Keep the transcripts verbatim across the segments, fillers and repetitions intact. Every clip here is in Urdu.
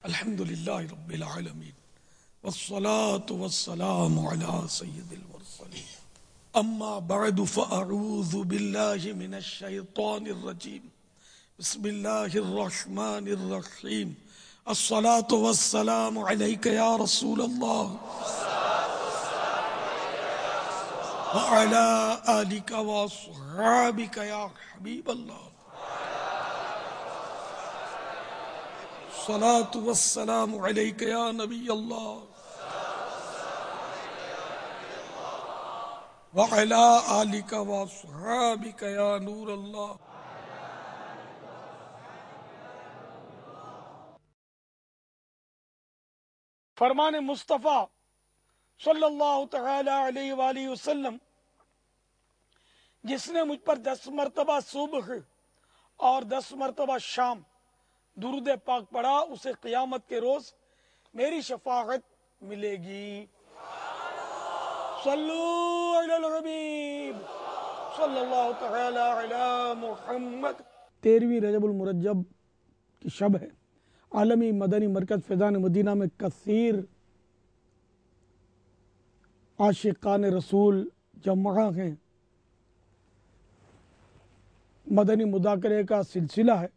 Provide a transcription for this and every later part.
الحمد للہ رب العالمین والصلاة والسلام علی سید المرسلین اما بعد فاعوذ باللہ من الشیطان الرجیم بسم اللہ الرحمن الرحیم الصلاة والسلام علیک یا رسول اللہ وعلی آلک واصحابک یا حبیب اللہ الصلاة والسلام علیک یا نبی اللہ وعلی آلک واصحابک یا نور اللہ. فرمان مصطفیٰ صلی اللہ تعالی علیہ وآلہ وسلم، جس نے مجھ پر دس مرتبہ صبح اور دس مرتبہ شام درود پاک پڑھا اسے قیامت کے روز میری شفاعت ملے گی. صلو علی الحبیب صلی اللہ تعالی علی محمد. تیرہویں رجب المرجب کی شب ہے. عالمی مدنی مرکز فیضان مدینہ میں کثیر عاشقان رسول جمع ہیں. مدنی مذاکرے کا سلسلہ ہے.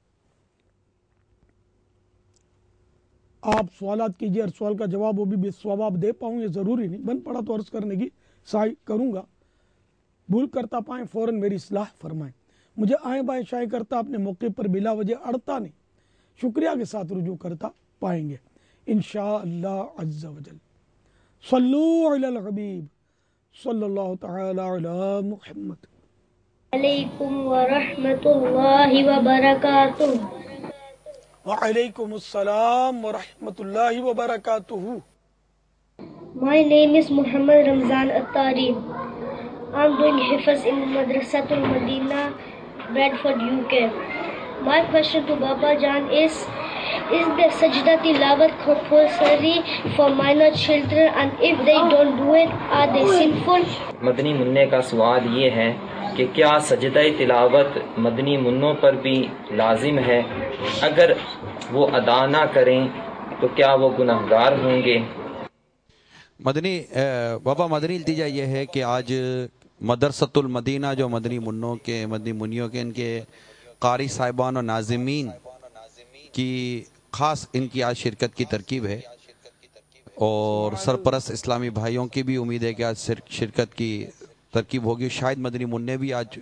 آپ سوالات کیجئے، ہر سوال کا جواب وہ بھی بے ثواب دے پاؤں یہ ضروری نہیں، بن پڑا تو عرض کرنے کی سعی کروں گا. بھول کرتا پائیں فوراً میری اصلاح فرمائیں. مجھے آئیں بائیں شائع کرتا اپنے موقع پر بلا وجہ اڑتا نہیں، شکریہ کے ساتھ رجوع کرتا پائیں گے انشاءاللہ عز و جل. صلو علی الحبیب صلی اللہ تعالی علی محمد. علیکم ورحمۃ اللہ وبرکاتہ. وعلیکم السلام ورحمۃ اللہ وبرکاتہ. My name is Muhammad Ramzan Attari. I'm doing Hifz in Madrasatul Madina, Bradford, U K. My question to Baba Jan is, is the sajda tilawat compulsory for minor children, and if they don't do it, are they sinful? مدنی منع کا سوال یہ ہے کہ کیا سجدہ تلاوت مدنی منوں پر بھی لازم ہے؟ اگر وہ ادا نہ کریں تو کیا وہ گناہگار ہوں گے؟ مدنی بابا مدنی التجا یہ ہے کہ آج مدرسۃ المدینہ جو مدنی منوں کے مدنی منیوں کے ان کے قاری صاحبان و ناظمین کی خاص ان کی آج شرکت کی ترکیب ہے، اور سرپرست اسلامی بھائیوں کی بھی امید ہے کہ آج شرکت کی ترکیب ہوگی. شاید مدنی منع بھی آج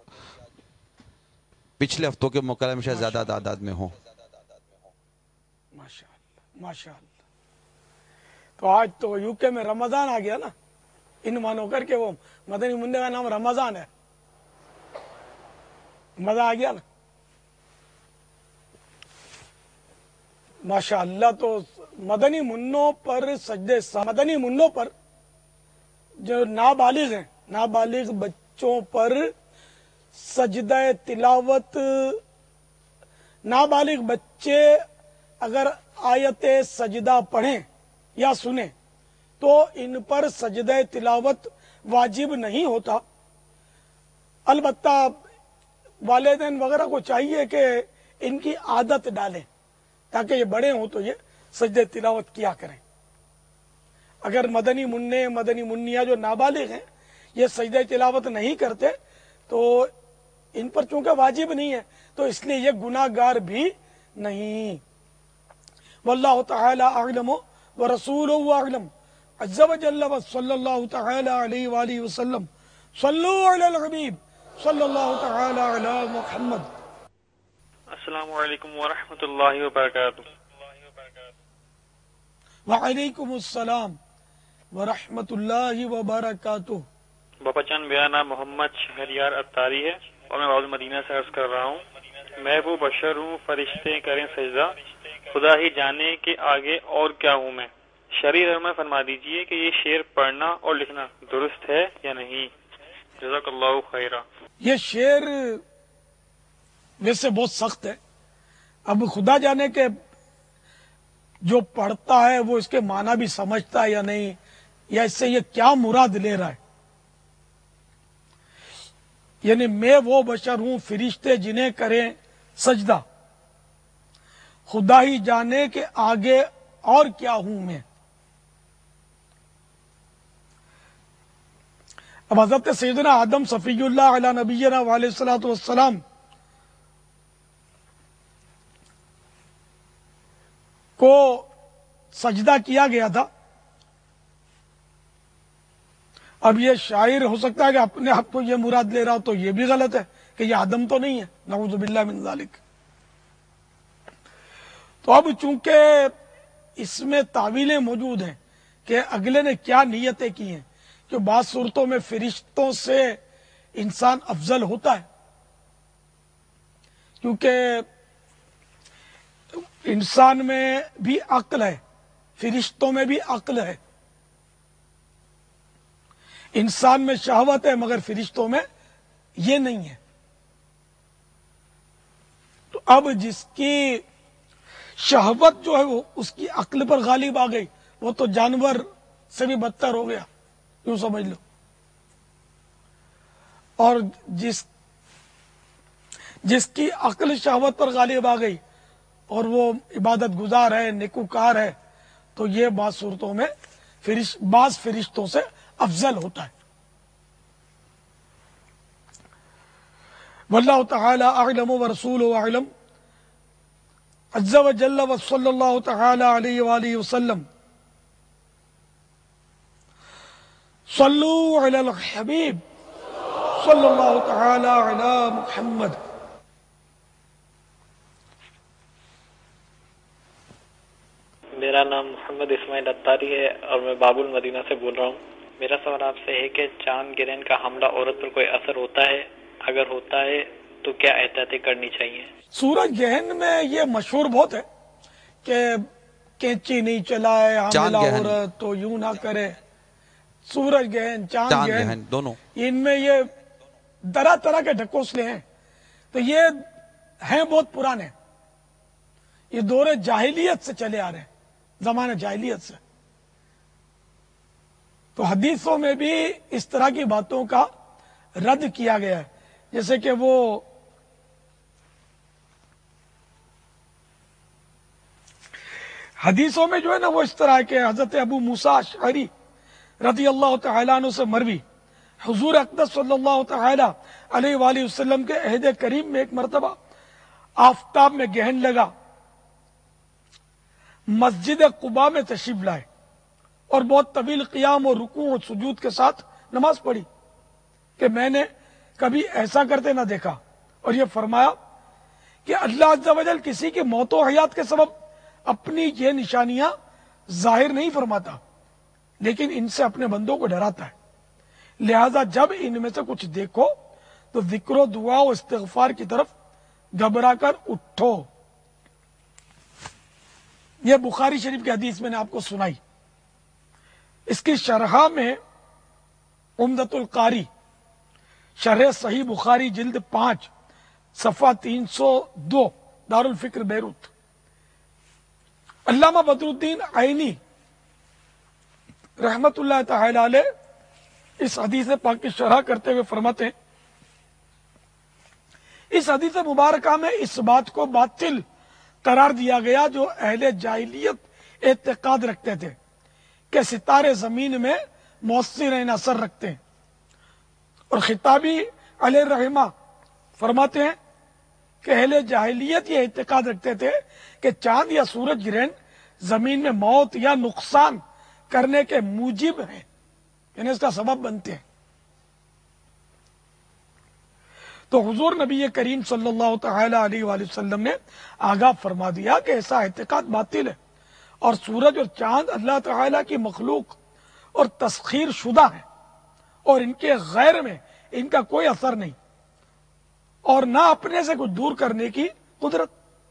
پچھلے ہفتوں کے مقابلے میں شاید زیادہ تعداد میں ہوں. ماشاءاللہ ماشاءاللہ. تو آج تو یو کے میں رمضان آ گیا نا، ان مانو کر کے وہ مدنی منع کا نام رمضان ہے. مزہ آ گیا نا ماشاءاللہ. تو مدنی منوں پر سجدے مدنی منوں پر جو نابالغ ہیں، نابالغ بچوں پر سجدہ تلاوت، نابالغ بچے اگر آیت سجدہ پڑھیں یا سنیں تو ان پر سجدہ تلاوت واجب نہیں ہوتا. البتہ والدین وغیرہ کو چاہیے کہ ان کی عادت ڈالیں تاکہ یہ بڑے ہوں تو یہ سجدہ تلاوت کیا کریں. اگر مدنی منع مدنی منیا جو نابالغ ہیں یہ سجدہ تلاوت نہیں کرتے تو ان پر چونکہ واجب نہیں ہے تو اس لیے یہ گناہ گار بھی نہیں. واللہ تعالی اعلم ورسولہ اعلم عز و جل صلی اللہ تعالی علیہ وآلہ وسلم. صلو علی الحبیب صلی اللہ تعالی علی محمد. السلام علیکم ورحمۃ اللہ وبرکاتہ. وعلیکم السلام ورحمۃ اللہ وبرکاتہ. بابا جان، میرا نام محمد شہریار اتاری ہے اور میں باب مدینہ سے عرض کر رہا ہوں. میں وہ بشر ہوں، فرشتے کریں سجدہ، خدا ہی جانے کہ آگے اور کیا ہوں میں. شرعی رحمہ فرما دیجئے کہ یہ شعر پڑھنا اور لکھنا درست ہے یا نہیں؟ جزاک اللہ خیرہ. یہ شعر ویسے بہت سخت ہے. اب خدا جانے کہ جو پڑھتا ہے وہ اس کے معنی بھی سمجھتا ہے یا نہیں، یا اس سے یہ کیا مراد لے رہا ہے. یعنی میں وہ بشر ہوں فرشتے جنہیں کریں سجدہ. خدا ہی جانے کہ آگے اور کیا ہوں میں. اب حضرت سیدنا آدم صفی اللہ علیہ نبینا علیہ الصلوۃ والسلام کو سجدہ کیا گیا تھا. اب یہ شاعر ہو سکتا ہے کہ اپنے آپ کو یہ مراد لے رہا ہو تو یہ بھی غلط ہے کہ یہ آدم تو نہیں ہے، نعوذ باللہ من ذالک. تو اب چونکہ اس میں تعویلیں موجود ہیں کہ اگلے نے کیا نیتیں کی ہیں، کہ بعض صورتوں میں فرشتوں سے انسان افضل ہوتا ہے کیونکہ انسان میں بھی عقل ہے، فرشتوں میں بھی عقل ہے. انسان میں شہوت ہے مگر فرشتوں میں یہ نہیں ہے. تو اب جس کی شہوت جو ہے وہ اس کی عقل پر غالب آ گئی، وہ تو جانور سے بھی بدتر ہو گیا، یوں سمجھ لو. اور جس جس کی عقل شہوت پر غالب آ گئی اور وہ عبادت گزار ہے، نیکوکار ہے، تو یہ بعض صورتوں میں فرش بعض فرشتوں سے افضل ہوتا ہے. واللہ تعالی اعلم ورسولہ اعلم عز وجل وصلی اللہ تعالی علیہ وآلہ وسلم. صلو علی الحبیب صلی اللہ تعالی علی محمد. میرا نام محمد اسماعیل اتاری ہے اور میں باب المدینہ سے بول رہا ہوں. میرا سوال آپ سے ہے کہ چاند گرہن کا حملہ عورت پر کوئی اثر ہوتا ہے؟ اگر ہوتا ہے تو کیا احتیاطیں کرنی چاہیے؟ سورج گہن میں یہ مشہور بہت ہے کہ کینچی نہیں چلائے حاملہ عورت تو یوں نہ کرے. سورج گہن، چاند گہن، دونوں ان میں یہ طرح طرح کے ڈھکوسلے ہیں. تو یہ ہیں بہت پرانے، یہ دور جاہلیت سے چلے آ رہے ہیں، زمانہ جاہلیت سے. تو حدیثوں میں بھی اس طرح کی باتوں کا رد کیا گیا ہے. جیسے کہ وہ حدیثوں میں جو ہے نا وہ اس طرح ہے کہ حضرت ابو موسیٰ اشعری رضی اللہ تعالیٰ عنہ سے مروی، حضور اقدس صلی اللہ تعالی علیہ وآلہ وسلم کے عہد کریم میں ایک مرتبہ آفتاب میں گہن لگا، مسجد قباء میں تشریف لائے اور بہت طویل قیام اور رکوع اور سجود کے ساتھ نماز پڑھی کہ میں نے کبھی ایسا کرتے نہ دیکھا. اور یہ فرمایا کہ اللہ عز و جل کسی کی موت و حیات کے سبب اپنی یہ نشانیاں ظاہر نہیں فرماتا، لیکن ان سے اپنے بندوں کو ڈراتا ہے. لہذا جب ان میں سے کچھ دیکھو تو ذکر و دعا و استغفار کی طرف گھبرا کر اٹھو. یہ بخاری شریف کی حدیث میں نے آپ کو سنائی. اس کی شرح میں عمدۃ القاری شرح صحیح بخاری جلد پانچ صفحہ تین سو دو دارالفکر بیروت، علامہ بدر الدین عینی رحمت اللہ تعالی علیہ اس حدیث پاک کی شرح کرتے ہوئے فرماتے ہیں اس حدیث مبارکہ میں اس بات کو باطل قرار دیا گیا جو اہل جاہلیت اعتقاد رکھتے تھے کہ ستارے زمین میں مؤثر اثر رکھتے ہیں. اور خطابی علیہ رحمہ فرماتے ہیں کہ اہل جاہلیت یہ اعتقاد رکھتے تھے کہ چاند یا سورج گرہن زمین میں موت یا نقصان کرنے کے موجب ہیں، یعنی اس کا سبب بنتے ہیں. تو حضور نبی کریم صلی اللہ تعالی علیہ وآلہ وسلم نے آگاہ فرما دیا کہ ایسا اعتقاد باطل ہے اور سورج اور چاند اللہ تعالی کی مخلوق اور تسخیر شدہ ہے اور ان کے غیر میں ان کا کوئی اثر نہیں اور نہ اپنے سے کچھ دور کرنے کی قدرت.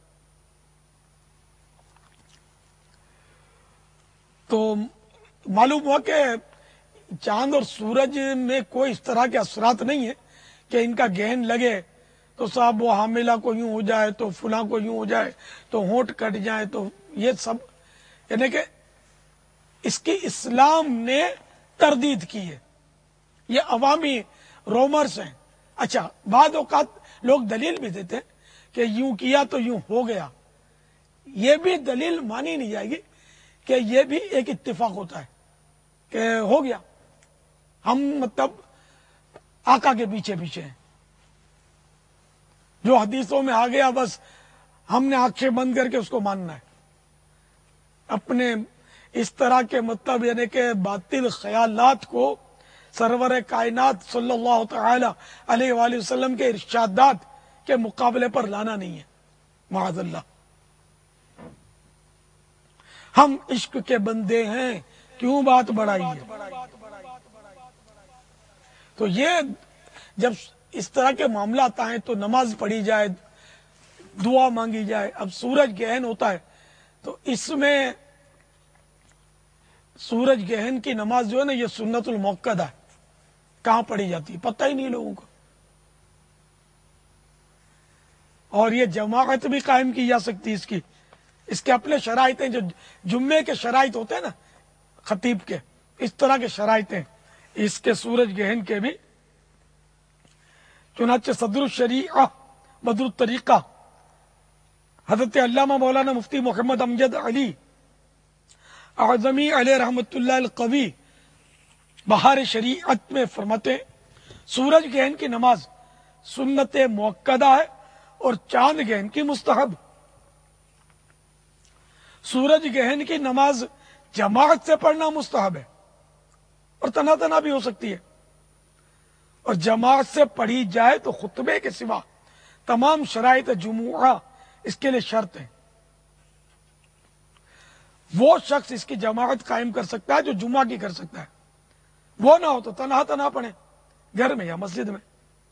تو معلوم ہوا کہ چاند اور سورج میں کوئی اس طرح کے اثرات نہیں ہیں کہ ان کا گہن لگے تو صاحب وہ حاملہ کو یوں ہو جائے تو فلاں کو یوں ہو جائے تو ہونٹ کٹ جائے تو یہ سب، یعنی کہ اس کی اسلام نے تردید کی ہے. یہ عوامی رومرز ہیں. اچھا بعض اوقات لوگ دلیل بھی دیتے ہیں کہ یوں کیا تو یوں ہو گیا، یہ بھی دلیل مانی نہیں جائے گی کہ یہ بھی ایک اتفاق ہوتا ہے کہ ہو گیا ہم مطلب آقا کے پیچھے پیچھے ہیں، جو حدیثوں میں آ گیا بس ہم نے آنکھیں بند کر کے اس کو ماننا ہے. اپنے اس طرح کے مطلب یعنی کہ باطل خیالات کو سرور کائنات صلی اللہ تعالی علیہ وآلہ وسلم کے ارشادات کے مقابلے پر لانا نہیں ہے، معاذ اللہ. ہم عشق کے بندے ہیں، کیوں بات بڑھائی ہے؟ تو یہ جب اس طرح کے معاملات آئیں تو نماز پڑھی جائے، دعا مانگی جائے. اب سورج گہن ہوتا ہے تو اس میں سورج گہن کی نماز جو ہے نا یہ سنت المؤکدہ ہے، کہاں پڑھی جاتی ہے پتہ ہی نہیں لوگوں کو. اور یہ جماعت بھی قائم کی جا سکتی ہے اس کی، اس کے اپنے شرائط ہیں، جو جمعے کے شرائط ہوتے ہیں نا خطیب کے، اس طرح کے شرائط ہیں اس کے سورج گہن کے بھی. چنانچہ صدر الشریعہ بدر الطریقہ حضرت علامہ مولانا مفتی محمد امجد علی اعظمی علیہ رحمت اللہ القوی بہار شریعت میں فرماتے ہیں سورج گہن کی نماز سنت مؤکدہ ہے اور چاند گہن کی مستحب. سورج گہن کی نماز جماعت سے پڑھنا مستحب ہے اور تنہا تنہا بھی ہو سکتی ہے، اور جماعت سے پڑھی جائے تو خطبے کے سوا تمام شرائط جمعہ اس کے لیے شرط ہے. وہ شخص اس کی جماعت قائم کر سکتا ہے جو جمعہ کی کر سکتا ہے، وہ نہ ہو تو تنہا تنہا پڑھے گھر میں یا مسجد میں.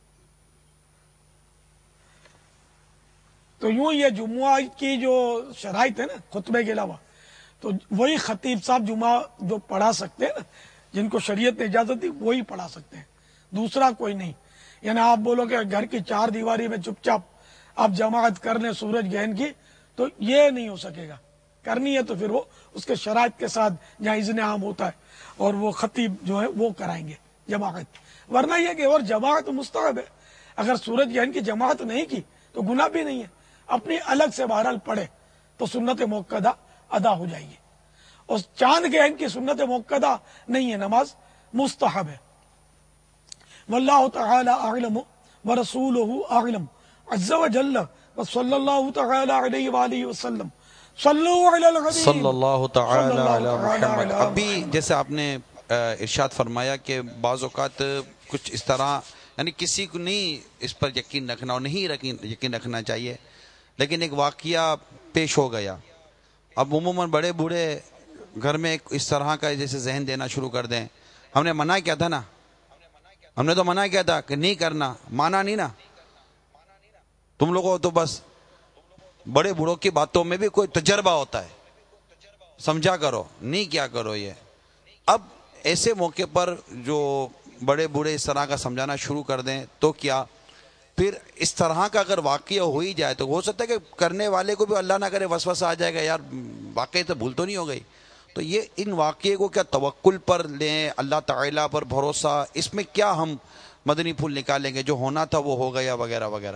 تو یوں یہ جمعہ کی جو شرائط ہے نا خطبے کے علاوہ، تو وہی خطیب صاحب جمعہ جو پڑھا سکتے ہیں نا، جن کو شریعت نے اجازت دی وہی پڑھا سکتے ہیں، دوسرا کوئی نہیں. یعنی آپ بولو کہ گھر کی چار دیواری میں چپ چاپ آپ جماعت کر لیں سورج گہن کی، تو یہ نہیں ہو سکے گا. کرنی ہے تو پھر وہ اس کے شرائط کے ساتھ جہاں اذن عام ہوتا ہے اور وہ خطیب جو ہے وہ کرائیں گے جماعت. ورنہ یہ کہ اور جماعت مستحب ہے، اگر سورج گہن کی جماعت نہیں کی تو گناہ بھی نہیں ہے، اپنی الگ سے بہرحال پڑھے تو سنت موقدہ ادا ہو جائے گی. اور چاند گہن کی سنت موقدہ نہیں ہے، نماز مستحب ہے. واللہ تعالی اعلم ورسولہ اعلم عز وجل وصلی اللہ تعالی علیہ وآلہ وسلم. صلو علی الحبیب صلی اللہ تعالی علی محمد. ابھی جیسے آپ نے ارشاد فرمایا کہ بعض اوقات کچھ اس طرح یعنی کسی کو نہیں اس پر یقین رکھنا اور نہیں یقین رکھنا چاہیے، لیکن ایک واقعہ پیش ہو گیا. اب عموماً بڑے بوڑھے گھر میں اس طرح کا جیسے ذہن دینا شروع کر دیں. ہم نے منع کیا تھا نا، ہم نے تو منع کیا تھا کہ نہیں کرنا، مانا نہیں نا. تم لوگوں تو بس بڑے بوڑھوں کی باتوں میں بھی کوئی تجربہ ہوتا ہے، سمجھا کرو، نہیں کیا کرو یہ. اب ایسے موقع پر جو بڑے بوڑھے اس طرح کا سمجھانا شروع کر دیں تو کیا پھر اس طرح کا اگر واقعہ ہو ہی جائے تو ہو سکتا ہے کہ کرنے والے کو بھی اللہ نہ کرے وسوسہ آ جائے گا، یار واقعی تو بھول تو نہیں ہو گئی. تو یہ ان واقعے کو کیا توکل پر لیں، اللہ تعالیٰ پر بھروسہ، اس میں کیا ہم مدنی پھول نکالیں گے؟ جو ہونا تھا وہ ہو گیا وغیرہ وغیرہ.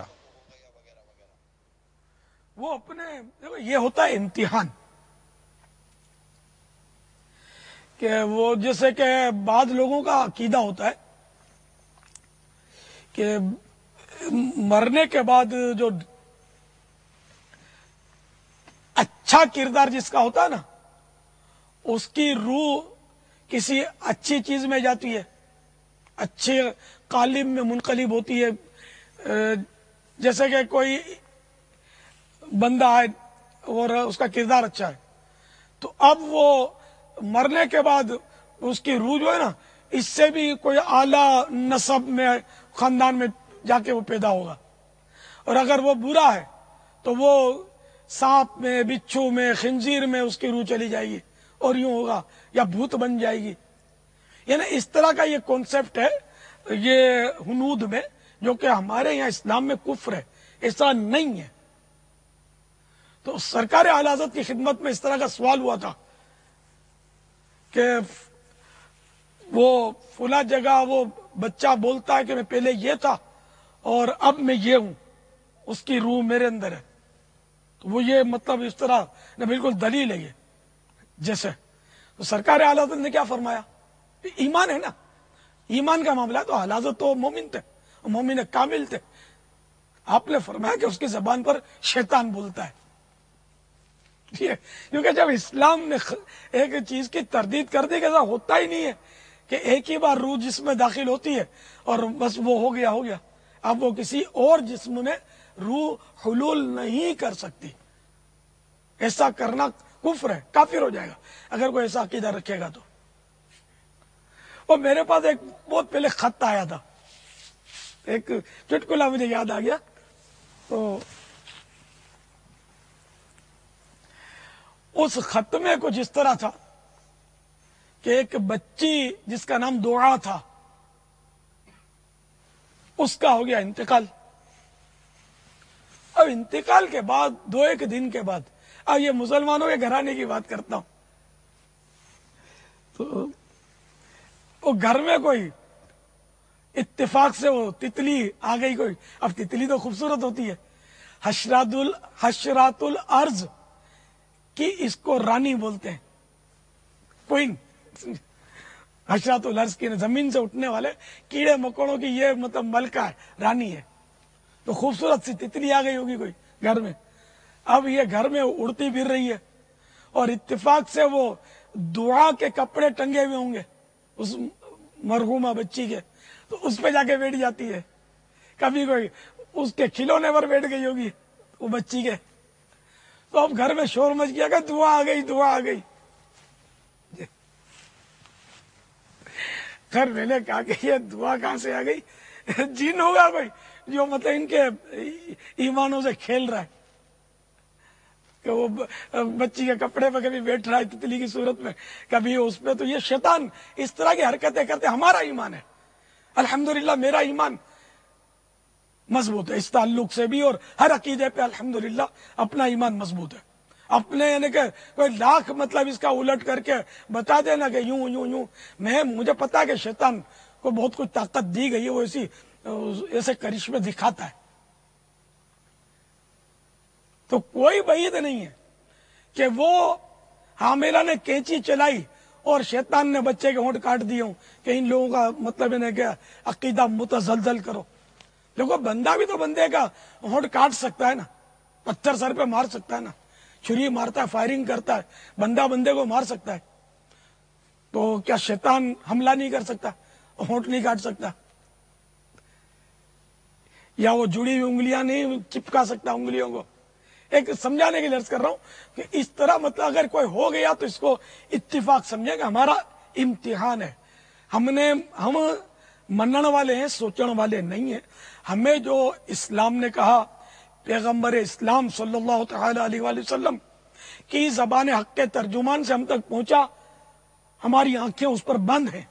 وہ اپنے یہ ہوتا ہے امتحان، کہ وہ جیسے کہ بعض لوگوں کا عقیدہ ہوتا ہے کہ مرنے کے بعد جو اچھا کردار جس کا ہوتا ہے نا اس کی روح کسی اچھی چیز میں جاتی ہے، اچھے قالب میں منقلب ہوتی ہے. جیسے کہ کوئی بندہ ہے اور اس کا کردار اچھا ہے تو اب وہ مرنے کے بعد اس کی روح جو ہے نا اس سے بھی کوئی اعلیٰ نسب میں خاندان میں جا کے وہ پیدا ہوگا. اور اگر وہ برا ہے تو وہ سانپ میں، بچھو میں، خنزیر میں اس کی روح چلی جائے گی اور یوں ہوگا، یا بھوت بن جائے گی. یعنی اس طرح کا یہ کانسیپٹ ہے یہ ہنود میں، جو کہ ہمارے یہاں اسلام میں کفر ہے، اس طرح نہیں ہے. تو سرکار اعلی حضرت کی خدمت میں اس طرح کا سوال ہوا تھا کہ وہ فلاں جگہ وہ بچہ بولتا ہے کہ میں پہلے یہ تھا اور اب میں یہ ہوں، اس کی روح میرے اندر ہے. تو وہ یہ مطلب اس طرح نے بالکل دلیل ہے یہ جیسے. تو سرکار اعلی حضرت نے کیا فرمایا؟ ایمان ہے نا، ایمان کا معاملہ ہے. تو اعلی حضرت تو مومن تھے، مومن کامل تھے. آپ نے فرمایا کہ اس کی زبان پر شیطان بولتا ہے. کیونکہ جب اسلام نے ایک چیز کی تردید کر دی کہ ایسا ہوتا ہی نہیں ہے کہ ایک ہی بار روح جسم میں داخل ہوتی ہے اور بس وہ ہو گیا ہو گیا. اب وہ کسی اور جسم میں روح حلول نہیں کر سکتی. ایسا کرنا کفر ہے، کافر ہو جائے گا اگر کوئی ایسا عقیدہ رکھے گا تو. اور میرے پاس ایک بہت پہلے خط آیا تھا، ایک چٹکلا مجھے یاد آ گیا. تو اس خط میں کچھ اس طرح تھا کہ ایک بچی جس کا نام دعا تھا، اس کا ہو گیا انتقال. اب انتقال کے بعد دو ایک دن کے بعد، اب یہ مسلمانوں کے گھرانے کی بات کرتا ہوں، تو وہ گھر میں کوئی اتفاق سے وہ تتلی آ گئی. کوئی اب تتلی تو خوبصورت ہوتی ہے، حشرات ال حشرات الارض کی اس کو رانی بولتے ہیں، کوئن. حشرات الارض کی زمین سے اٹھنے والے کیڑے مکوڑوں کی یہ مطلب ملکہ ہے، رانی ہے. تو خوبصورت سی تتلی آ گئی ہوگی کوئی گھر میں. اب یہ گھر میں اڑتی پھر رہی ہے اور اتفاق سے وہ دعا کے کپڑے ٹنگے ہوئے ہوں گے اس مرحومہ بچی کے، تو اس پہ جا کے بیٹھ جاتی ہے. کبھی کوئی اس کے کھلونے پر بیٹھ گئی ہوگی وہ بچی کے. تو اب گھر میں شور مچ گیا کہ دعا آ گئی، دعا آ گئی. گھر میں نے کہا کہ یہ دعا کہاں سے آ گئی؟ جن ہوگا کوئی جو مطلب ان کے ایمانوں سے کھیل رہا ہے کہ وہ بچی کے کپڑے پہ کبھی بیٹھ رہا ہے تتلی کی صورت میں، کبھی اس پہ. تو یہ شیطان اس طرح کی حرکتیں کرتے. ہمارا ایمان ہے الحمدللہ، میرا ایمان مضبوط ہے اس تعلق سے بھی، اور ہر عقیدے پہ الحمدللہ اپنا ایمان مضبوط ہے. اپنے یعنی کہ کوئی لاکھ مطلب اس کا الٹ کر کے بتا دینا کہ یوں یوں یوں، میں مجھے پتا ہے کہ شیطان کو بہت کچھ طاقت دی گئی ہے، وہ ایسی ایسے کرشمے دکھاتا ہے. تو کوئی بعید نہیں ہے کہ وہ حاملہ نے کینچی چلائی اور شیطان نے بچے کے ہونٹ کاٹ دیے ہوں کہ ان لوگوں کا مطلب ہے کہ عقیدہ متزلزل کرو. دیکھو بندہ بھی تو بندے کا ہونٹ کاٹ سکتا ہے نا، پتھر سر پہ مار سکتا ہے نا، چھری مارتا ہے، فائرنگ کرتا ہے، بندہ بندے کو مار سکتا ہے. تو کیا شیطان حملہ نہیں کر سکتا، ہونٹ نہیں کاٹ سکتا؟ یا وہ جڑی ہوئی انگلیاں نہیں چپکا سکتا انگلیوں کو؟ ایک سمجھانے کے لیے عرض کر رہا ہوں کہ اس طرح مطلب اگر کوئی ہو گیا تو اس کو اتفاق سمجھے کہ ہمارا امتحان ہے. ہم نے ہم منن والے ہیں، سوچن والے نہیں ہیں. ہمیں جو اسلام نے کہا، پیغمبر اسلام صلی اللہ تعالی علیہ وآلہ وسلم کی زبان حق کے ترجمان سے ہم تک پہنچا، ہماری آنکھیں اس پر بند ہیں.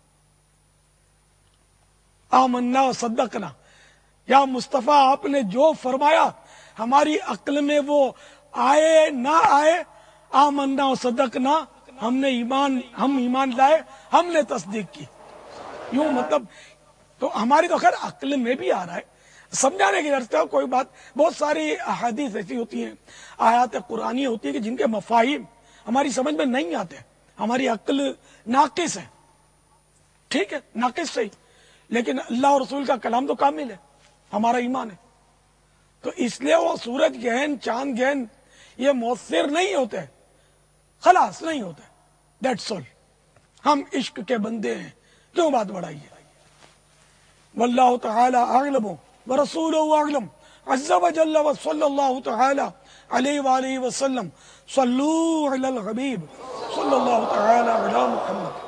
آمنا و صدقنا، یا مصطفیٰ آپ نے جو فرمایا ہماری عقل میں وہ آئے نہ آئے، آمنا و صدقنا، ہم نے ایمان ہم ایمان لائے، ہم نے تصدیق کی. یوں مطلب تو ہماری تو خیر عقل میں بھی آ رہا ہے. سمجھانے کی ضرورت ہے کوئی بات. بہت ساری احادیث ایسی ہوتی ہیں، آیات قرآنی ہوتی ہے کہ جن کے مفاہیم ہماری سمجھ میں نہیں آتے، ہماری عقل ناقص ہے. ٹھیک ہے، ناقص صحیح، لیکن اللہ اور رسول کا کلام تو کامل ہے، ہمارا ایمان ہے. تو اس لیے وہ سورج گہن چاند گہن یہ مؤثر نہیں ہوتے، خلاص نہیں ہوتے. That's all. ہم عشق کے بندے ہیں، کیوں بات بڑھائیے. واللہ تعالی اعلم ورسولہ اعلم عز وجل وصلی اللہ تعالی علیہ وآلہ وسلم. صلو علی الحبیب صلی اللہ تعالی علی محمد.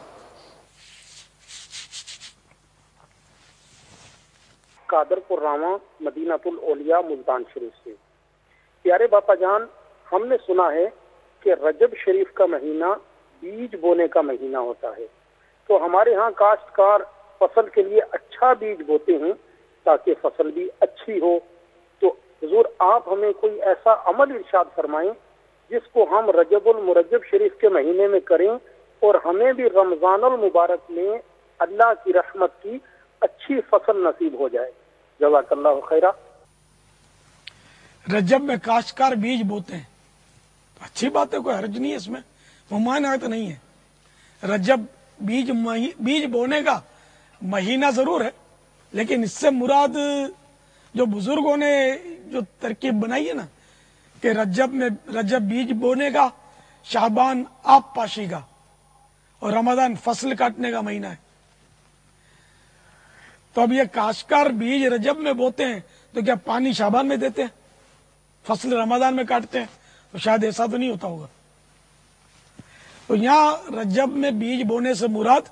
قادر پرراواں مدینۃ الاولیاء ملتان شریف سے. پیارے باپا جان، ہم نے سنا ہے کہ رجب شریف کا مہینہ بیج بونے کا مہینہ ہوتا ہے، تو ہمارے ہاں کاشتکار فصل کے لیے اچھا بیج بوتے ہیں تاکہ فصل بھی اچھی ہو. تو حضور آپ ہمیں کوئی ایسا عمل ارشاد فرمائیں جس کو ہم رجب المرجب شریف کے مہینے میں کریں اور ہمیں بھی رمضان المبارک میں اللہ کی رحمت کی اچھی فصل نصیب ہو جائے. جزاک اللہ خیرہ. रजब में काश्तकार बीज बोते हैं, तो अच्छी बात है, कोई हर्ज नहीं है इसमें, ममाना तो नहीं है। रजब बीज मही, बीज बोने का महीना जरूर है, लेकिन इससे मुराद जो बुजुर्गों ने जो तरकीब बनाई है ना कि रजब में रजब बीज बोने का, शाबान आप पाशी का और रमजान फसल काटने का महीना है। तो अब ये काश्तकार बीज रजब में बोते हैं तो क्या पानी शाबान में देते हैं, फसल रमजान में काटते हैं? तो शायद ऐसा तो नहीं होता होगा। तो यहां रजब में बीज बोने से मुराद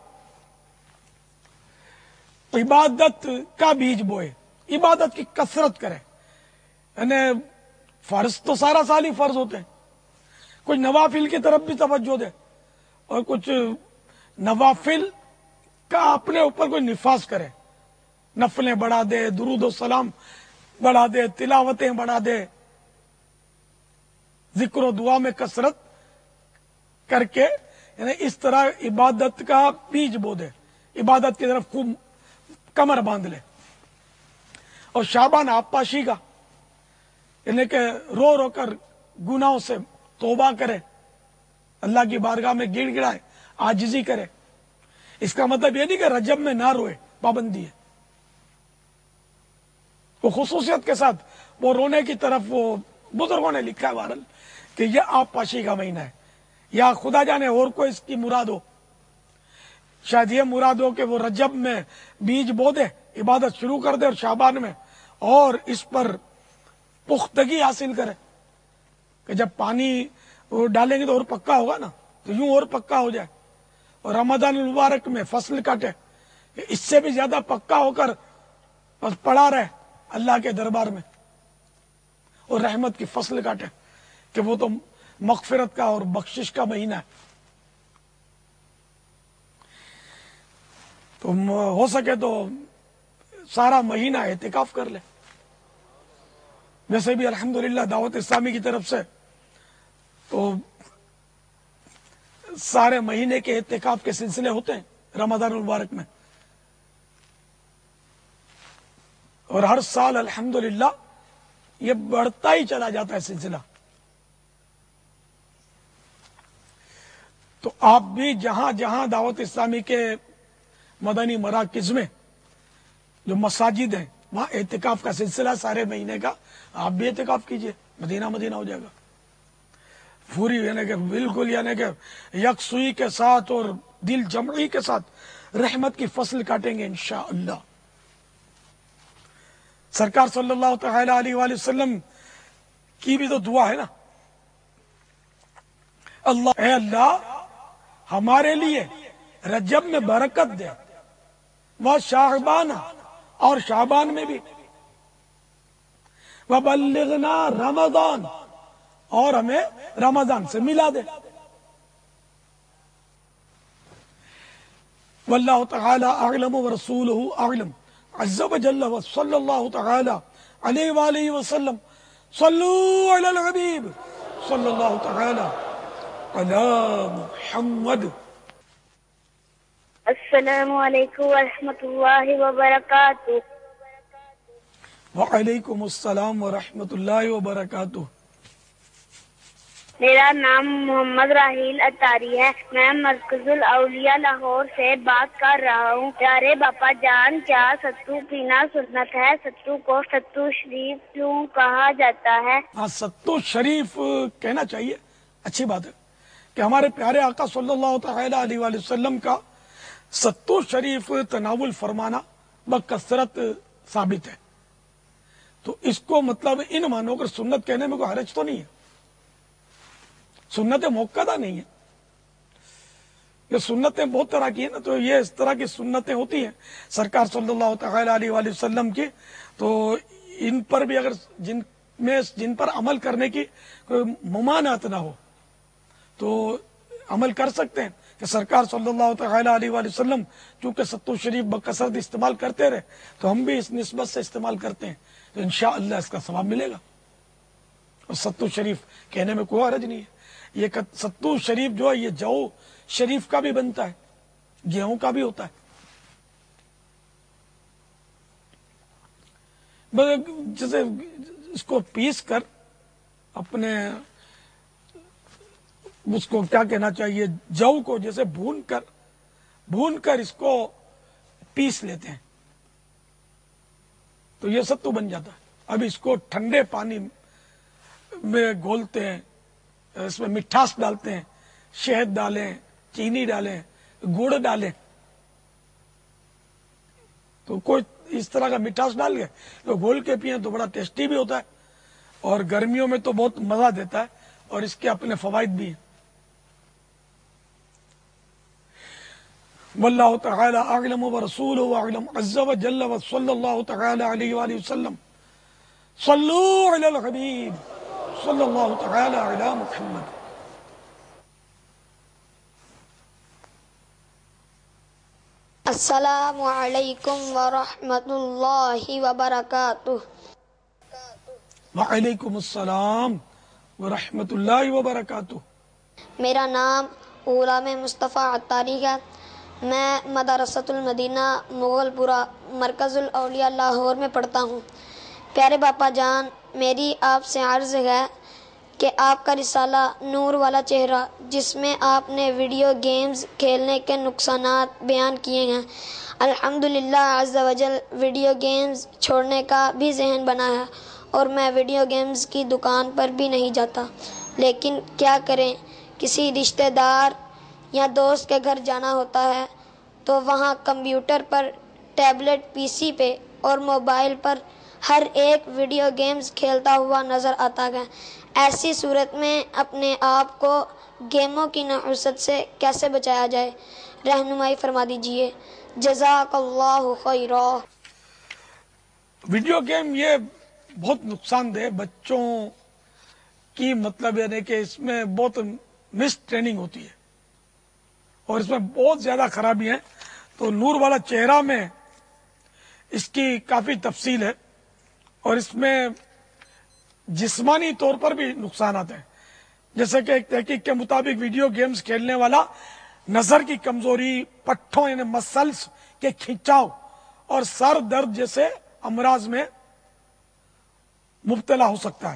इबादत का बीज बोए, इबादत की कसरत करे। यानी फर्ज तो सारा साल ही फर्ज होते हैं, कुछ नवाफिल की तरफ भी तवज्जो दे और कुछ नवाफिल का अपने ऊपर कोई निफाज करे, नफलें बढ़ा दे, दुरूद सलाम बढ़ा दे, तिलावतें बढ़ा दे, जिक्र दुआ में कसरत करके, यानी इस तरह इबादत का बीज बो दे, इबादत की तरफ खूब कमर बांध ले। और शाबान आपाशी का, यानी कि रो रो कर गुनाहों से तौबा करे, अल्लाह की बारगाह में गिड़गिड़ाए, आजिजी करे। इसका मतलब ये नहीं कि रजब में ना रोए, पाबंदी है। वो खुसूसियत के साथ वो रोने की तरफ, वो बुजुर्गों ने लिखा है वारल कि यह आप पाशी का महीना है, या खुदा जाने और कोई इसकी मुराद हो, शायद ये मुराद हो कि वो रजब में बीज बो दे, इबादत शुरू कर दे और शाबान में और इस पर पुख्तगी हासिल करे कि जब पानी वो डालेंगे तो और पक्का होगा ना, तो यूं और पक्का हो जाए और रमजान मुबारक में फसल काटे, इससे भी ज्यादा पक्का होकर बस पड़ा रहे अल्लाह के दरबार में और रहमत की फसल काटे कि वो तो मगफिरत का और बख्शिश का महीना है। तो हो सके तो सारा महीना एहतिकाफ कर ले। वैसे भी अल्हम्दुलिल्लाह दावत इस्लामी की तरफ से तो सारे महीने के एहतिकाफ के सिलसिले होते हैं रमजान मुबारक में, और हर साल अल्हम्दुलिल्लाह ये बढ़ता ही चला जाता है सिलसिला। तो आप भी जहां जहां दावत इस्लामी के मदनी मराकिज में जो मसाजिद हैं वहां एहतिकाफ का सिलसिला सारे महीने का, आप भी एहतिकाफ कीजिए, मदीना मदीना हो जाएगा पूरी, यानी कि बिल्कुल यानी कि यकसुई के साथ और दिल जमई के साथ रहमत की फसल काटेंगे इंशाअल्लाह। सरकार सल्लल्लाहु तआला अलैहि वसल्लम की भी तो दुआ है ना, अल्लाह ए अल्लाह हमारे लिए रजब में बरकत दे, वह शाबान और शाबान में भी, वह बल्लिगना रमजान और हमें रमजान से मिला दे। वल्लाहु तआला अअलम व रसूलुहु अअलम अज़्ज़ व जल्ल व सल्लल्लाहु तआला अलैहि व आलिहि वसल्लम सल्लू अलल हबीब सल्लल्लाहु तआला अला मुहम्मद। अस्सलामु अलैकुम व रहमतुल्लाहि व बरकातुहू। वालेकुम अस्सलाम व रहमतुल्लाहि व बरकातुहू। मेरा नाम मोहम्मद राहील अतारी है। मैं मरकजुल औलिया लाहौर से बात कर रहा हूँ। प्यारे बापा जान, क्या सत्तू पीना सुन्नत है? सत्तू को सत्तू शरीफ क्यों कहा जाता है? हाँ, सत्तू शरीफ कहना चाहिए, अच्छी बात है कि हमारे प्यारे आका सल्लल्लाहु तआला अलैहि वसल्लम का सत्तू शरीफ तनावुल फरमाना बकसरत साबित है। तो इसको मतलब इन मानों कर सुन्नत कहने में कोई हरज तो नहीं है, सुन्नतें मुक्कदा नहीं है। ये सुन्नतें बहुत तरह की है ना, तो ये इस तरह की सुन्नतें होती हैं सरकार सल्लल्लाहु तआला अलैहि वसल्लम की, तो इन पर भी अगर जिन में जिन पर अमल करने की कोई मुमानत ना हो तो अमल कर सकते हैं कि सरकार सल्लल्लाहु तआला अलैहि वसल्लम चूंकि सत्तू शरीफ बकसरत इस्तेमाल करते रहे तो हम भी इस निस्बत से इस्तेमाल करते हैं, तो इंशाअल्लाह इसका सवाब मिलेगा। और सत्तू शरीफ कहने में कोई हरज नहीं है। ये सत्तू शरीफ जो है ये जौ शरीफ का भी बनता है, गेहूं का भी होता है। जैसे اس کو پیس کر اپنے اس کو کیا کہنا چاہیے جو کو جیسے بھون کر بھون کر اس کو پیس لیتے ہیں تو یہ ستو بن جاتا ہے. اب اس کو ٹھنڈے پانی میں گھولتے ہیں, اس میں مٹھاس ڈالتے ہیں, شہد ڈالیں, چینی ڈالیں, گڑ ڈالیں, تو کوئی اس طرح کا مٹھاس ڈال کے تو گھول کے پیئیں تو بڑا ٹیسٹی بھی ہوتا ہے اور گرمیوں میں تو بہت مزہ دیتا ہے اور اس کے اپنے فوائد بھی ہیں. واللہ تعالی اعلم ورسولہ اعلم عز وجل وصلی اللہ تعالی علیہ وآلہ وسلم. صلوا علی الحبیب صلی اللہ تعالی علی محمد. السلام علیکم ورحمۃ اللہ وبرکاتہ. وعلیکم السلام ورحمۃ اللہ وبرکاتہ. میرا نام غلام مصطفیٰ عطاری ہے. میں مدرسۃ المدینہ مغل پورہ مرکز الاولیاء لاہور میں پڑھتا ہوں. پیارے باپا جان، میری آپ سے عرض ہے کہ آپ کا رسالہ نور والا چہرہ، جس میں آپ نے ویڈیو گیمز کھیلنے کے نقصانات بیان کیے ہیں، الحمدللہ عز وجل ویڈیو گیمز چھوڑنے کا بھی ذہن بنا ہے اور میں ویڈیو گیمز کی دکان پر بھی نہیں جاتا. لیکن کیا کریں، کسی رشتہ دار یا دوست کے گھر جانا ہوتا ہے تو وہاں کمپیوٹر پر، ٹیبلٹ، پی سی پہ اور موبائل پر ہر ایک ویڈیو گیمز کھیلتا ہوا نظر آتا ہے. ایسی صورت میں اپنے آپ کو گیموں کی نحوست سے کیسے بچایا جائے، رہنمائی فرما دیجیے. جزاک اللہ خیرا. ویڈیو گیم یہ بہت نقصان دہ بچوں کی، مطلب یعنی کہ اس میں بہت مس ٹریننگ ہوتی ہے اور اس میں بہت زیادہ خرابی ہیں. تو نور والا چہرہ میں اس کی کافی تفصیل ہے اور اس میں جسمانی طور پر بھی نقصانات ہیں. جیسے کہ ایک تحقیق کے مطابق ویڈیو گیمز کھیلنے والا نظر کی کمزوری، پٹھوں یعنی مسلس کے کھنچاؤ اور سر درد جیسے امراض میں مبتلا ہو سکتا ہے.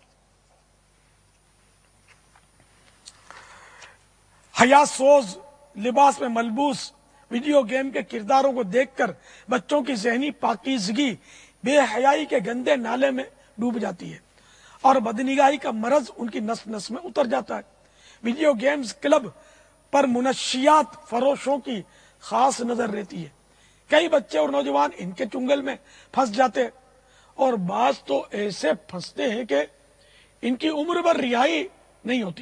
حیا سوز لباس میں ملبوس ویڈیو گیم کے کرداروں کو دیکھ کر بچوں کی ذہنی پاکیزگی بے حیائی کے گندے نالے میں ڈوب جاتی ہے اور بدنگاہی کا مرض ان کی نس نس میں اتر جاتا ہے. ویڈیو گیمز کلب پر منشیات فروشوں کی خاص نظر رہتی ہے. کئی بچے اور نوجوان ان کے چنگل میں پھنس جاتے ہیں اور بعض تو ایسے پھنستے ہیں کہ ان کی عمر بھر رہائی نہیں ہوتی.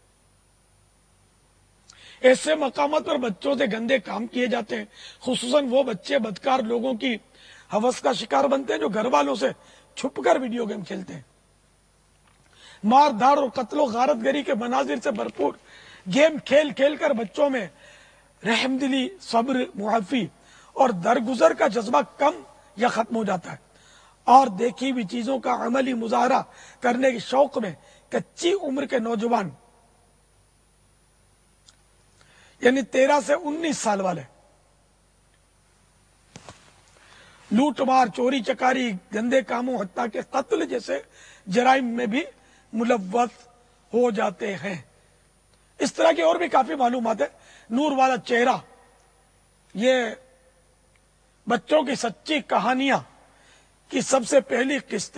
ایسے مقامات پر بچوں سے گندے کام کیے جاتے ہیں. خصوصاً وہ بچے بدکار لوگوں کی ہوس کا شکار بنتے ہیں جو گھر والوں سے چھپ کر ویڈیو گیم کھیلتے ہیں. مار دھاڑ اور قتل و غارت گری کے مناظر سے بھرپور گیم کھیل کھیل کر بچوں میں رحم دلی، صبر، معافی اور درگزر کا جذبہ کم یا ختم ہو جاتا ہے اور دیکھی ہوئی چیزوں کا عملی مظاہرہ کرنے کے شوق میں کچی عمر کے نوجوان یعنی تیرہ سے انیس سال والے لوٹ مار، چوری چکاری، گندے کاموں حتیٰ کہ قتل جیسے جرائم میں بھی ملوث ہو جاتے ہیں. اس طرح کی اور بھی کافی معلومات ہے. نور والا چہرہ یہ بچوں کی سچی کہانیاں کی سب سے پہلی قسط ہے.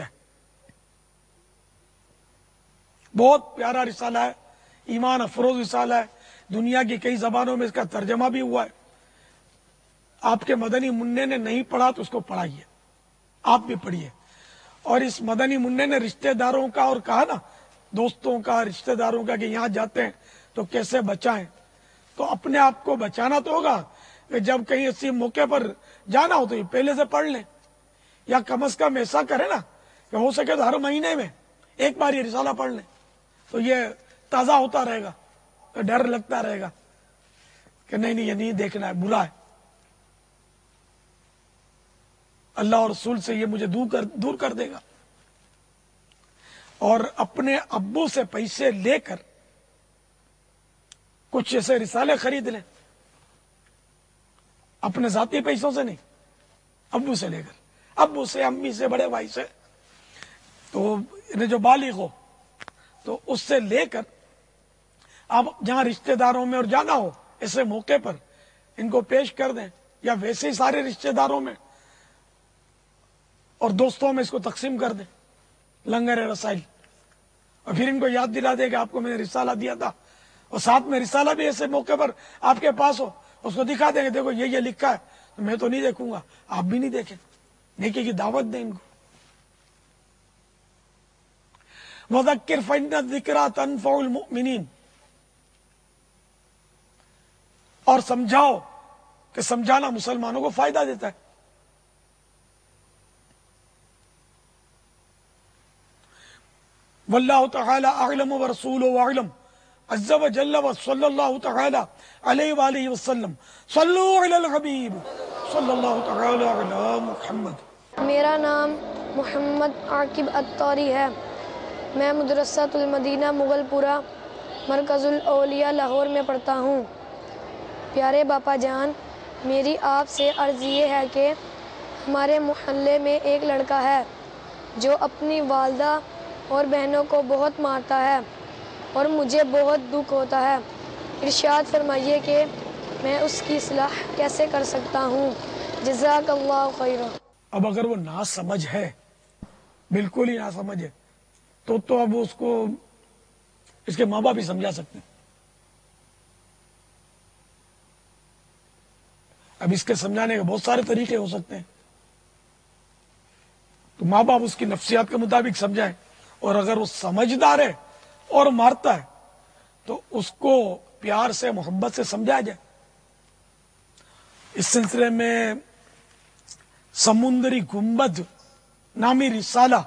بہت پیارا رسالہ ہے، ایمان افروز رسالہ ہے. دنیا کی کئی زبانوں میں اس کا ترجمہ بھی ہوا ہے. آپ کے مدنی منع نے نہیں پڑھا تو اس کو پڑھائیے، آپ بھی پڑھیے. اور اس مدنی منع نے رشتہ داروں کا اور کہا نا، دوستوں کا، رشتہ داروں کا کہ یہاں جاتے ہیں تو کیسے بچائیں. تو اپنے آپ کو بچانا تو ہوگا کہ جب کہیں ایسی موقع پر جانا ہو تو یہ پہلے سے پڑھ لیں، یا کم از کم ایسا کریں نا کہ ہو سکے تو ہر مہینے میں ایک بار یہ رسالہ پڑھ لیں تو یہ تازہ ہوتا رہے گا. تو ڈر لگتا رہے گا کہ نہیں نہیں یہ نہیں دیکھنا ہے، برا ہے. اللہ اور رسول سے یہ مجھے دور کر دور کر دے گا. اور اپنے ابو سے پیسے لے کر کچھ ایسے رسالے خرید لیں، اپنے ذاتی پیسوں سے نہیں، ابو سے لے کر، ابو سے، امی سے، بڑے بھائی سے. تو انہیں جو بالغ ہو تو اس سے لے کر آپ جہاں رشتہ داروں میں اور جانا ہو ایسے موقع پر ان کو پیش کر دیں، یا ویسے ہی سارے رشتہ داروں میں اور دوستوں میں اس کو تقسیم کر دیں، لنگر رسائل، اور پھر ان کو یاد دلا دے کہ آپ کو میں نے رسالہ دیا تھا، اور ساتھ میں رسالہ بھی ایسے موقع پر آپ کے پاس ہو، اس کو دکھا دیں کہ دیکھو یہ یہ لکھا ہے، تو میں تو نہیں دیکھوں گا، آپ بھی نہیں دیکھیں، نیکی کی دعوت دیں ان کو۔ وَذَكِّرْ فَإِنَّ الذِّكْرَىٰ تَنفَعُ الْمُؤْمِنِينَ، اور سمجھاؤ کہ سمجھانا مسلمانوں کو فائدہ دیتا ہے۔ واللہ تعالی اعلم ورسولہ اعلم عز وجل وصلی اللہ تعالی علیہ وآلہ وسلم۔ صلو علی الحبیب صلی اللہ تعالی علی محمد۔ میرا نام محمد عاقب عطاری ہے، میں مدرسۃ المدینہ مغل پورہ مرکز الاولیاء لاہور میں پڑھتا ہوں۔ پیارے باپا جان، میری آپ سے عرض یہ ہے کہ ہمارے محلے میں ایک لڑکا ہے جو اپنی والدہ اور بہنوں کو بہت مارتا ہے اور مجھے بہت دکھ ہوتا ہے۔ ارشاد فرمائیے کہ میں اس کی اصلاح کیسے کر سکتا ہوں؟ جزاک اللہ خیرا۔ اب اگر وہ نا سمجھ ہے، بالکل ہی نا سمجھ ہے، تو تو اب اس کو اس کے ماں باپ بھی سمجھا سکتے ہیں۔ اب اس کے سمجھانے کے بہت سارے طریقے ہو سکتے ہیں، تو ماں باپ اس کی نفسیات کے مطابق سمجھائیں، اور اگر وہ سمجھدار ہے اور مارتا ہے تو اس کو پیار سے محبت سے سمجھایا جائے۔ اس سلسلے میں سمندری گنبد نامی رسالہ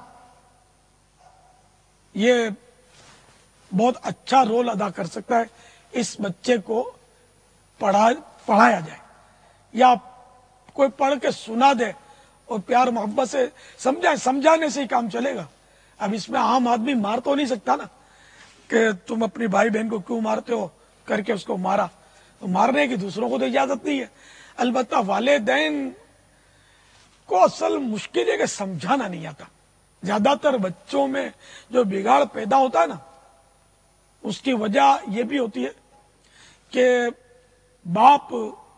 یہ بہت اچھا رول ادا کر سکتا ہے۔ اس بچے کو پڑھا پڑھایا جائے، یا کوئی پڑھ کے سنا دے اور پیار محبت سے سمجھائے، سمجھانے سے ہی کام چلے گا۔ اب اس میں عام آدمی مار تو نہیں سکتا نا، کہ تم اپنی بھائی بہن کو کیوں مارتے ہو کر کے اس کو مارا، تو مارنے کی دوسروں کو تو اجازت نہیں ہے۔ البتہ والدین کو اصل مشکل ہے کہ سمجھانا نہیں آتا۔ زیادہ تر بچوں میں جو بگاڑ پیدا ہوتا ہے نا، اس کی وجہ یہ بھی ہوتی ہے کہ باپ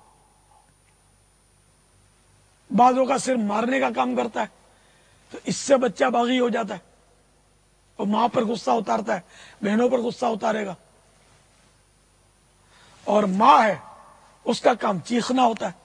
بعضوں کا صرف مارنے کا کام کرتا ہے، تو اس سے بچہ باغی ہو جاتا ہے، اور ماں پر غصہ اتارتا ہے، بہنوں پر غصہ اتارے گا، اور ماں ہے اس کا کام چیخنا ہوتا ہے۔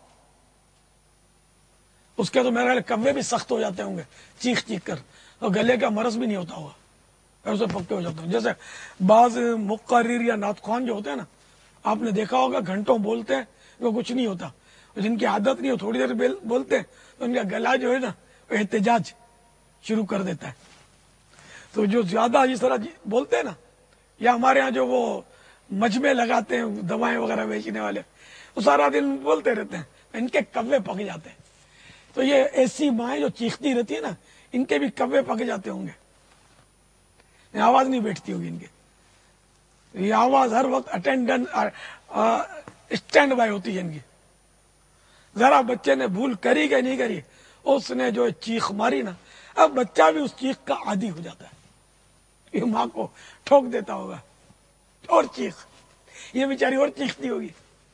اس کے تو میرے خیال کوے بھی سخت ہو جاتے ہوں گے چیخ چیخ کر، اور گلے کا مرض بھی نہیں ہوتا ہوگا، اور اسے پکے ہو جاتے ہوں۔ جیسے بعض مقرر یا نعت خوان جو ہوتے ہیں نا، آپ نے دیکھا ہوگا گھنٹوں بولتے ہیں وہ کچھ نہیں ہوتا، جن کی عادت نہیں ہو تھوڑی دیر بولتے ہیں تو ان کا گلا جو ہے نا وہ احتجاج شروع کر دیتا ہے۔ تو جو زیادہ اس طرح بولتے ہیں نا، یا ہمارے ہاں جو وہ مجمع لگاتے ہیں دوائیں وغیرہ بیچنے والے، وہ سارا دن بولتے رہتے ہیں، ان کے کوے پک جاتے ہیں۔ تو یہ ایسی مائیں جو چیختی رہتی ہے نا، ان کے بھی کوے پک جاتے ہوں گے، آواز نہیں بیٹھتی ہوگی ان کے، یہ آواز ہر وقت اٹینڈن اسٹینڈ بائی ہوتی ہے ان کی۔ ذرا بچے نے بھول کری کہ نہیں کری، اس نے جو چیخ ماری نا، اب بچہ بھی اس چیخ کا عادی ہو جاتا ہے، یہ ماں کو ٹھوک دیتا ہوگا اور چیخ، یہ بیچاری اور چیختی ہوگی۔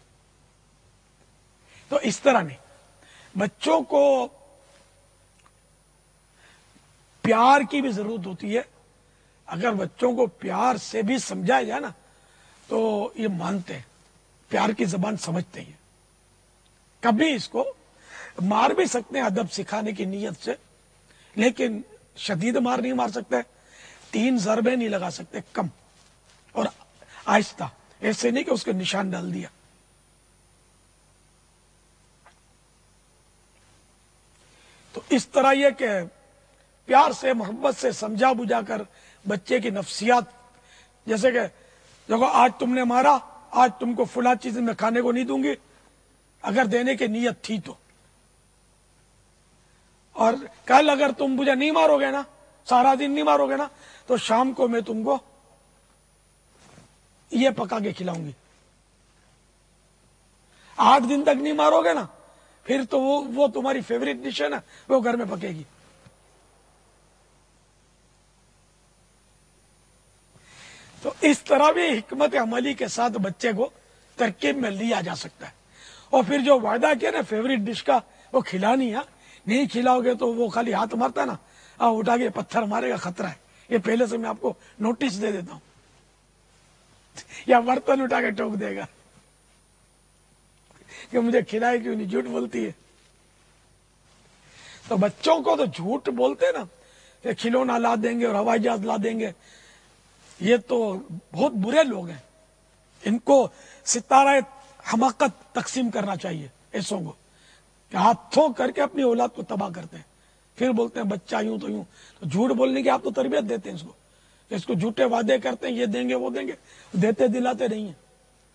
تو اس طرح نہیں، بچوں کو پیار کی بھی ضرورت ہوتی ہے۔ اگر بچوں کو پیار سے بھی سمجھایا جائے نا تو یہ مانتے ہیں، پیار کی زبان سمجھتے ہیں۔ کبھی اس کو مار بھی سکتے ہیں ادب سکھانے کی نیت سے، لیکن شدید مار نہیں مار سکتے، تین ضربیں نہیں لگا سکتے، کم اور آہستہ، ایسے نہیں کہ اس کے نشان ڈال دیا۔ تو اس طرح یہ کہ پیار سے محبت سے سمجھا بجھا کر بچے کی نفسیات، جیسے کہ دیکھو آج تم نے مارا، آج تم کو فلاں چیز میں کھانے کو نہیں دوں گی، اگر دینے کی نیت تھی تو، اور کل اگر تم مجھے نہیں مارو گے نا، سارا دن نہیں مارو گے نا، تو شام کو میں تم کو یہ پکا کے کھلاؤں گی۔ آٹھ دن تک نہیں مارو گے نا، پھر تو وہ وہ تمہاری فیوریٹ ڈش ہے نا، وہ گھر میں پکے گی۔ تو اس طرح بھی حکمت عملی کے ساتھ بچے کو ترکیب میں لیا جا سکتا ہے. اور پھر جو وعدہ کیا نا فیوریٹ ڈش کا وہ کھلانی ہے، نہیں کھلاؤ گے تو وہ خالی ہاتھ مارتا نا، اٹھا کے پتھر مارے گا، خطرہ ہے. یہ پہلے سے میں آپ کو نوٹس دے دیتا ہوں. یا برتن اٹھا کے ٹوک دے گا کہ مجھے کھلائے کیوں نہیں، جھوٹ بولتی ہے. تو بچوں کو تو جھوٹ بولتے نا کہ کھلونا لا دیں گے اور ہوائی جہاز لا دیں گے، یہ تو بہت برے لوگ ہیں. ان کو ستارہ حماقت تقسیم کرنا چاہیے ایسوں کو کہ ہاتھوں کر کے اپنی اولاد کو تباہ کرتے ہیں، پھر بولتے ہیں بچہ یوں تو یوں. تو جھوٹ بولنے کی آپ تو تربیت دیتے ہیں اس کو، کہ اس کو جھوٹے وعدے کرتے ہیں، یہ دیں گے وہ دیں گے، دیتے دلاتے نہیں ہیں.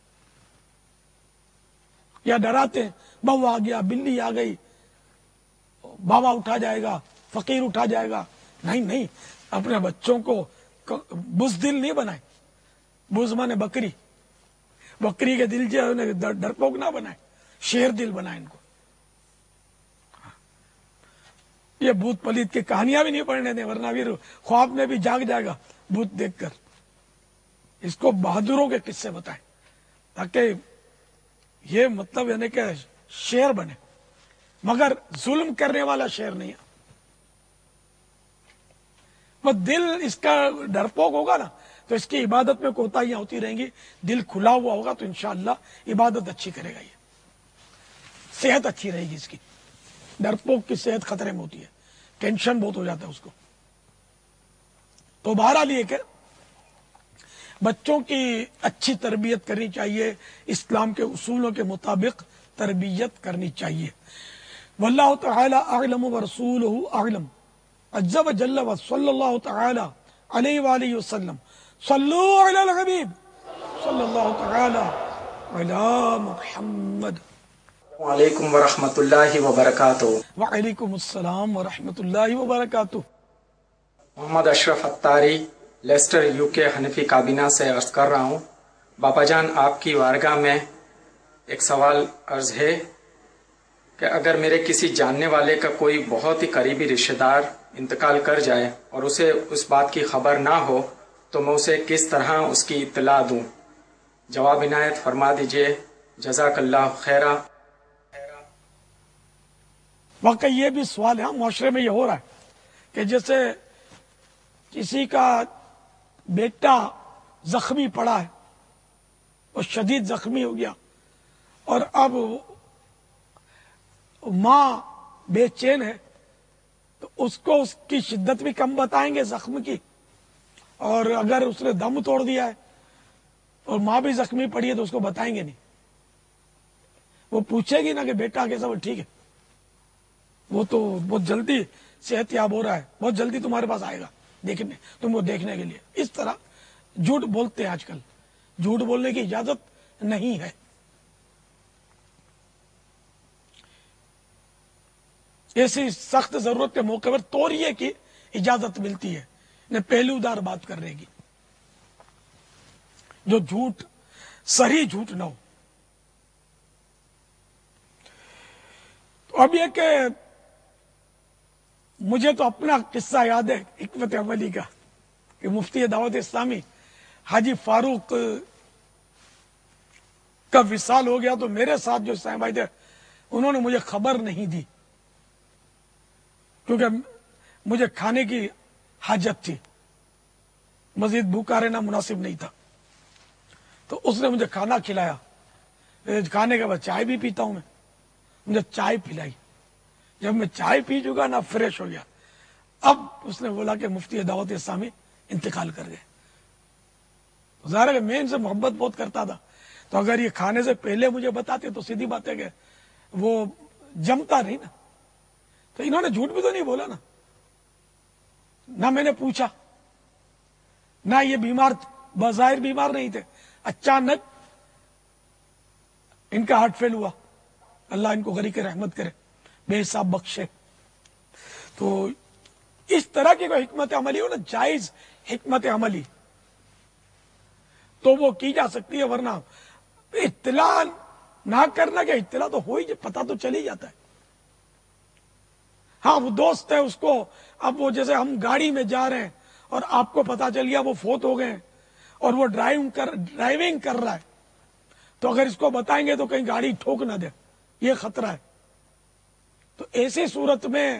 یا ڈراتے ہیں، بہو آ گیا، بلی آ گئی، بابا اٹھا جائے گا، فقیر اٹھا جائے گا. نہیں نہیں، اپنے بچوں کو بزدل نہیں بنائے. بز مانے بکری، بکری کے دل جو ہے ڈرپوک نہ بنائے، شیر دل بنائے ان کو. یہ بھوت پلیت کی کہانیاں بھی نہیں پڑھنے دیں، ورنہ پھر خواب میں بھی جاگ جائے گا بھوت دیکھ کر. اس کو بہادروں کے قصے بتائیں تاکہ یہ مطلب یعنی کہ شیر بنے، مگر ظلم کرنے والا شیر نہیں ہے. وہ دل اس کا ڈرپوک ہوگا نا تو اس کی عبادت میں کوتاہیاں ہوتی رہیں گی. دل کھلا ہوا ہوگا تو انشاءاللہ عبادت اچھی کرے گا، یہ صحت اچھی رہے گی اس کی. ڈرپوک کی صحت خطرے میں ہوتی ہے، ٹینشن بہت ہو جاتا ہے اس کو. تو بہرحال یہ کہ بچوں کی اچھی تربیت کرنی چاہیے، اسلام کے اصولوں کے مطابق تربیت کرنی چاہیے. واللہ تعالی اعلم ورسولہ اعلم عز وجل وصلی اللہ تعالی علیہ وآلہ وسلم. صلو علی الحبیب صلی اللہ تعالی علی محمد. وعلیکم ورحمۃ اللہ وبرکاتہ. وعلیکم السلام ورحمۃ اللہ وبرکاتہ. محمد اشرف اتاری، لیسٹر یو کے حنفی کابینہ سے عرض کر رہا ہوں. باپا جان، آپ کی بارگاہ میں ایک سوال عرض ہے کہ اگر میرے کسی جاننے والے کا کوئی بہت ہی قریبی رشتہ دار انتقال کر جائے اور اسے اس بات کی خبر نہ ہو تو میں اسے کس طرح اس کی اطلاع دوں؟ جواب عنایت فرما دیجئے. جزاک اللہ خیرہ. واقعی یہ بھی سوال ہے، معاشرے میں یہ ہو رہا ہے کہ جیسے کسی کا بیٹا زخمی پڑا ہے، وہ شدید زخمی ہو گیا اور اب ماں بے چین ہے، تو اس کو اس کی شدت بھی کم بتائیں گے زخم کی، اور اگر اس نے دم توڑ دیا ہے اور ماں بھی زخمی پڑی ہے تو اس کو بتائیں گے نہیں. وہ پوچھے گی نا کہ بیٹا کیسا، وہ ٹھیک ہے، وہ تو بہت جلدی صحت یاب ہو رہا ہے، بہت جلدی تمہارے پاس آئے گا دیکھنے، تم کو دیکھنے کے لیے. اس طرح جھوٹ بولتے ہیں آج کل. جھوٹ بولنے کی اجازت نہیں ہے. ایسی سخت ضرورت کے موقع پر توریے کی اجازت ملتی ہے، نہ پہلو دار بات کرنے کی، جو جھوٹ صحیح جھوٹ نہ ہو. تو اب یہ کہ مجھے تو اپنا قصہ یاد ہے حکمت عملی کا، کہ مفتی دعوت اسلامی حاجی فاروق کا وصال ہو گیا تو میرے ساتھ جو اسلام بھائی تھے انہوں نے مجھے خبر نہیں دی، کیونکہ مجھے کھانے کی حاجت تھی، مزید بھوکا رہنا مناسب نہیں تھا. تو اس نے مجھے کھانا کھلایا. کھانے کے بعد چائے بھی پیتا ہوں میں، مجھے چائے پلائی. جب میں چائے پی چکا نا فریش ہو گیا. اب اس نے بولا کہ مفتی دعوت اسلامی انتقال کر گئے. ظاہر ہے کہ میں ان سے محبت بہت کرتا تھا، تو اگر یہ کھانے سے پہلے مجھے بتاتے تو سیدھی بات ہے کہ وہ جمتا نہیں نا. تو انہوں نے جھوٹ بھی تو نہیں بولا نا، نہ میں نے پوچھا، نہ یہ بیمار بظاہر بیمار نہیں تھے. اچانک ان کا ہارٹ فیل ہوا، اللہ ان کو غریق رحمت کرے، بے حساب بخشے. تو اس طرح کی کوئی حکمت عملی ہو نا، جائز حکمت عملی، تو وہ کی جا سکتی ہے. ورنہ اطلاع نہ کرنا، کہ اطلاع تو ہو ہی، پتہ تو چل ہی جاتا ہے. ہاں وہ دوست ہے، اس کو اب وہ جیسے ہم گاڑی میں جا رہے ہیں اور آپ کو پتا چل گیا وہ فوت ہو گئے اور وہ ڈرائیونگ کر ڈرائیونگ کر رہا ہے تو اگر اس کو بتائیں گے تو کہیں گاڑی ٹھوک نہ دے، یہ خطرہ ہے. تو ایسی صورت میں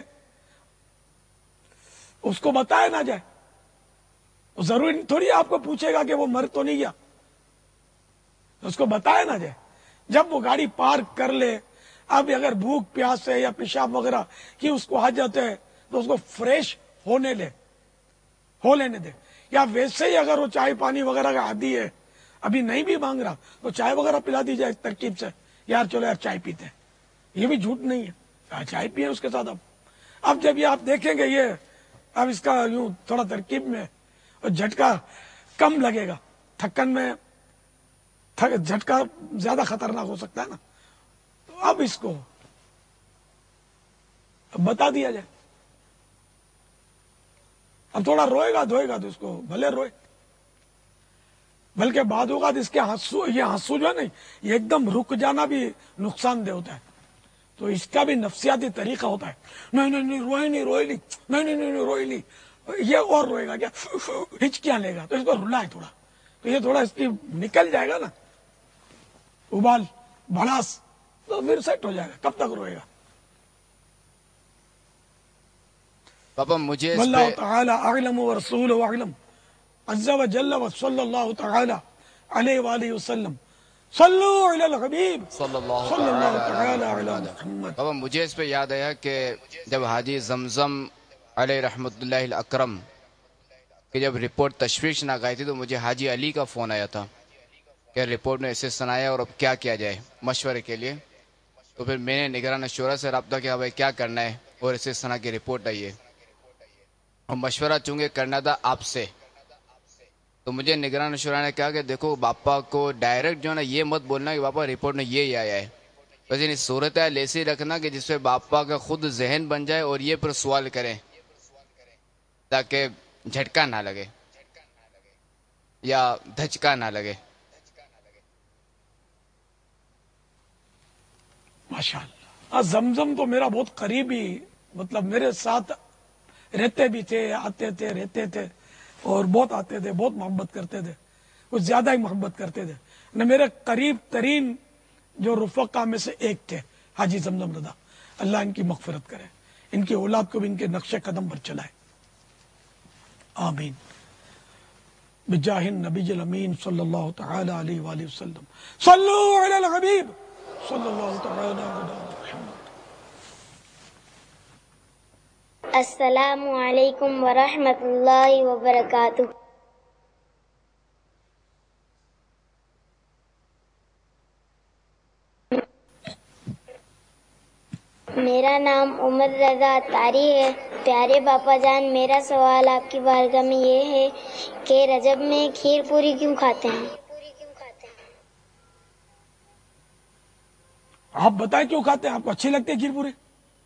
اس کو بتایا نہ جائے. ضروری تھوڑی آپ کو پوچھے گا کہ وہ مر تو نہیں گیا، اس کو بتایا نہ جائے. جب وہ گاڑی پارک کر لے، اب اگر بھوک پیاس ہے یا پیشاب وغیرہ کی اس کو حاجت ہے تو اس کو فریش ہونے لے ہو لینے دے. یا ویسے ہی اگر وہ چائے پانی وغیرہ کا عادی ہے، ابھی نہیں بھی مانگ رہا تو چائے وغیرہ پلا دی جائے ترکیب سے، یار چلو یار چائے پیتے ہیں. یہ بھی جھوٹ نہیں ہے، چائے پیے اس کے ساتھ. اب اب جب یہ آپ دیکھیں گے یہ اب اس کا یوں تھوڑا ترکیب میں اور جھٹکا کم لگے گا، تھکن میں جھٹکا زیادہ خطرناک ہو سکتا ہے نا. تو اب اس کو بتا دیا جائے. اب تھوڑا روئے گا دھوئے گا تو اس کو بھلے روئے، بلکہ بعد اوقات اس کے ہنسو یہ ہنسو جو ہے نا یہ ایک دم رک جانا بھی نقصان دہ ہوتا ہے. تو اس کا بھی نفسیاتی طریقہ ہوتا ہے. نہیں نہیں نہیں روئے نہیں روئے نہیں نہیں نہیں نہیں روئے نہیں، یہ اور روئے گا کیا، ہچکیاں لے گا تو اس کو رلا ہے تھوڑا، تو یہ تھوڑا اس کی نکل جائے گا نا ابال بھڑاس، تو پھر سیٹ ہو جائے گا. کب تک روئے گا؟ پاپا مجھے واللہ تعالی اعلم ورسولہ اعلم عز وجل وصلی اللہ تعالی علیہ وآلہ وسلم. صلو علی الحبیب صلی اللہ صلی اللہ تعالی تعالی علی محمد. پاپا مجھے اس پہ یاد آیا کہ جب حاجی زمزم علیہ رحمت اللہ الاکرم کہ جب رپورٹ تشویش نہ گئی تھی تو مجھے حاجی علی کا فون آیا تھا کہ رپورٹ میں ایسے سنایا اور اب کیا کیا جائے مشورے کے لیے. تو پھر میں نے نگران شورا سے رابطہ کیا بھائی کیا کرنا ہے، اور ایسے سنا کی رپورٹ آئی ہے اور مشورہ چونکہ کرنا تھا آپ سے. تو مجھے نگران شورا نے کہا کہ دیکھو باپا کو ڈائریکٹ جو ہے نا یہ مت بولنا کہ باپا رپورٹ میں یہ ہی آیا ہے، بس یعنی صورت حال ایسی رکھنا کہ جس پہ باپا کا خود ذہن بن جائے اور یہ پھر سوال کریں تاکہ جھٹکا نہ لگے یا دھچکا نہ لگے. ماشاء اللہ. زمزم تو میرا بہت قریبی، مطلب میرے ساتھ رہتے بھی تھے، آتے تھے، رہتے تھے اور بہت آتے تھے، بہت محبت کرتے تھے، کچھ زیادہ ہی محبت کرتے تھے. نہ میرے قریب ترین جو رفقا میں سے ایک تھے حاجی زمزم رضا. اللہ ان کی مغفرت کرے، ان کی اولاد کو بھی ان کے نقش قدم پر چلائے. آمین. بجاہ النبی الامین صلی اللہ تعالی علیہ وآلہ وسلم. صلو علی الحبیب صلی اللہ تعالی علی محمد. السلام علیکم ورحمۃ اللہ وبرکاتہ. میرا نام عمر رضا اتاری ہے. پیارے باپا جان، میرا سوال آپ کی بارگاہ میں یہ ہے کہ رجب میں کھیر پوری کیوں کھاتے ہیں؟ آپ بتائیں کیوں کھاتے ہیں؟ آپ کو اچھی لگتی ہے کھیر پوری؟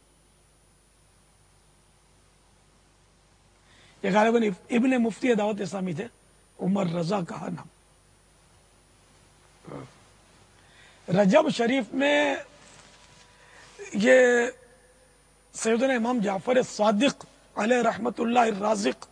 یہ غالباً ابن مفتی دعوت اسلامی تھے، عمر رضا کا نام. رجب شریف میں یہ سیدنا امام جعفر صادق علیہ رحمت اللہ الرازق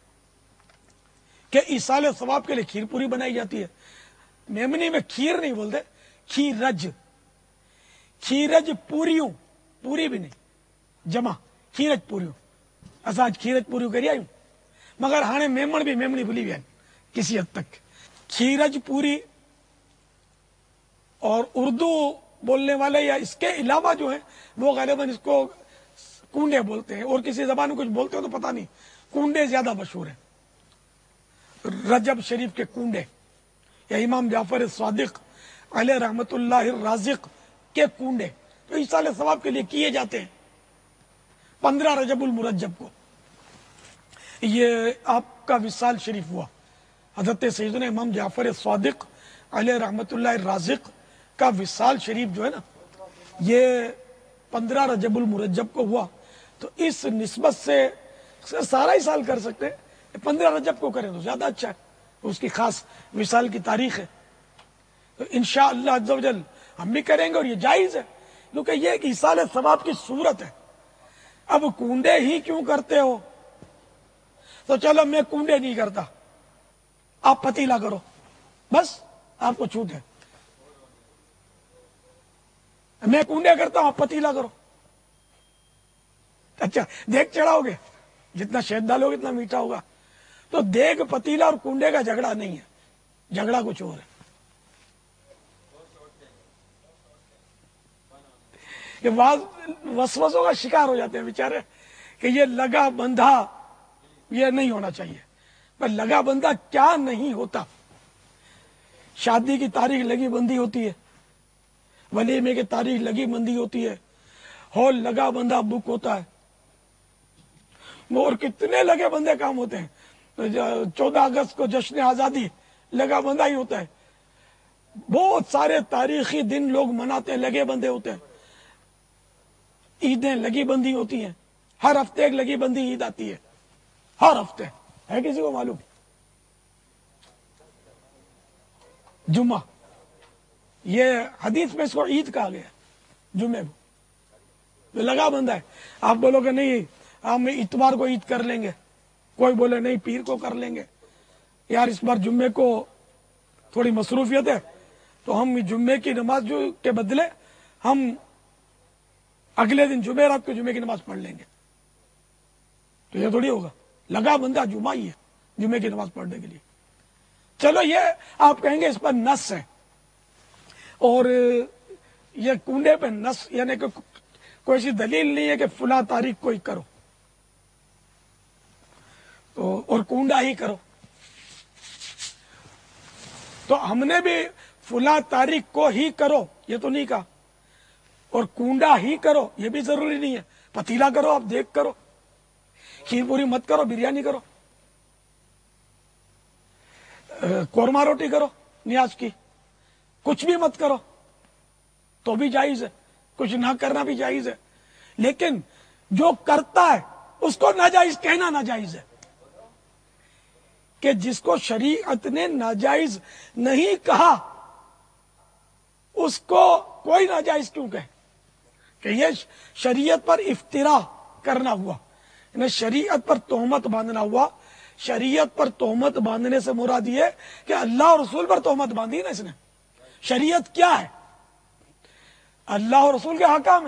کے ایصال ثواب کے لیے کھیر پوری بنائی جاتی ہے. میمنی میں کھیر نہیں بولتے، کھیرج. کھیرج پوریوں، پوری بھی نہیں جمع، کھیرج پوریوں. اصل کھیرج پوریوں کری آئی مگر ہانے میمن بھی میمنی بھلی بھی کسی حد تک. کھیرج پوری اور اردو بولنے والے یا اس کے علاوہ جو ہے وہ غالباً اس کو کونڈے بولتے ہیں، اور کسی زبان میں کچھ بولتے ہیں تو پتہ نہیں. کونڈے زیادہ مشہور ہیں، رجب شریف کے کونڈے یا امام جعفر صادق علیہ رحمت اللہ الرازق کے کونڈے تو ایصال ثواب کے لیے کیے جاتے ہیں پندرہ رجب المرجب کو. یہ آپ کا وصال شریف ہوا. حضرت سیدنا امام جعفر صادق علیہ رحمت اللہ الرازق کا وصال شریف جو ہے نا یہ پندرہ رجب المرجب کو ہوا. تو اس نسبت سے سارا ہی سال کر سکتے ہیں، پندرہ رجب کو کریں تو زیادہ اچھا ہے، اس کی خاص وصال کی تاریخ ہے. تو انشاءاللہ عز و جل ہم بھی کریں گے اور یہ جائز ہے کیونکہ یہ ایک ایصال ثواب کی صورت ہے. اب کنڈے ہی کیوں کرتے ہو؟ تو چلو میں کنڈے نہیں کرتا، آپ پتیلا کرو، بس آپ کو چھوٹ ہے. میں کنڈے کرتا ہوں، آپ پتیلا کرو. اچھا دیکھ چڑھاؤ گے، جتنا شہد ڈالو گے اتنا میٹھا ہوگا. تو دیگ پتیلا اور کنڈے کا جھگڑا نہیں ہے، جھگڑا کچھ اور ہے. یہ وسوسوں کا شکار ہو جاتے ہیں بیچارے کہ یہ لگا بندھا یہ نہیں ہونا چاہیے. پر لگا بندھا کیا نہیں ہوتا. شادی کی تاریخ لگی بندی ہوتی ہے، ولیمے کی تاریخ لگی بندی ہوتی ہے، ہال لگا بندھا بک ہوتا ہے، اور کتنے لگے بندے کام ہوتے ہیں. چودہ اگست کو جشن آزادی لگا بندھا ہی ہوتا ہے. بہت سارے تاریخی دن لوگ مناتے ہیں، لگے بندے ہوتے ہیں. عیدیں لگی بندی ہوتی ہیں، ہر ہفتے ایک لگی بندی عید آتی ہے، ہر ہفتے. ہے کسی کو معلوم؟ جمعہ، یہ حدیث میں اس کو عید کہا گیا، جمعے کو لگا بندہ ہے. آپ بولو کہ نہیں ہم اتوار کو عید کر لیں گے، کوئی بولے نہیں پیر کو کر لیں گے. یار اس بار جمعے کو تھوڑی مصروفیت ہے تو ہم جمعے کی نماز جو کے بدلے ہم اگلے دن جمعرات کو جمعے کی نماز پڑھ لیں گے. تو یہ تھوڑی ہوگا، لگا بندہ جمعہ ہی ہے جمعے کی نماز پڑھنے کے لیے. چلو یہ آپ کہیں گے اس پر نص ہے، اور یہ کنڈے پہ نص یعنی کہ کوئی ایسی دلیل نہیں ہے کہ فلاں تاریخ کو ہی کرو تو اور کنڈا ہی کرو. تو ہم نے بھی فلاں تاریخ کو ہی کرو یہ تو نہیں کہا، اور کنڈا ہی کرو یہ بھی ضروری نہیں ہے. پتیلا کرو، آپ دیکھ کرو، کھیر پوری مت کرو، بریانی کرو، قورمہ روٹی کرو نیاز کی، کچھ بھی مت کرو تو بھی جائز ہے، کچھ نہ کرنا بھی جائز ہے. لیکن جو کرتا ہے اس کو ناجائز کہنا ناجائز ہے. کہ جس کو شریعت نے ناجائز نہیں کہا اس کو کوئی ناجائز کیوں کہے؟ کہ یہ شریعت پر افترا کرنا ہوا، یعنی شریعت پر تہمت باندھنا ہوا. شریعت پر تہمت باندھنے سے مراد یہ کہ اللہ اور رسول پر تہمت باندھی نا اس نے. شریعت کیا ہے؟ اللہ اور رسول کے حکام ہے.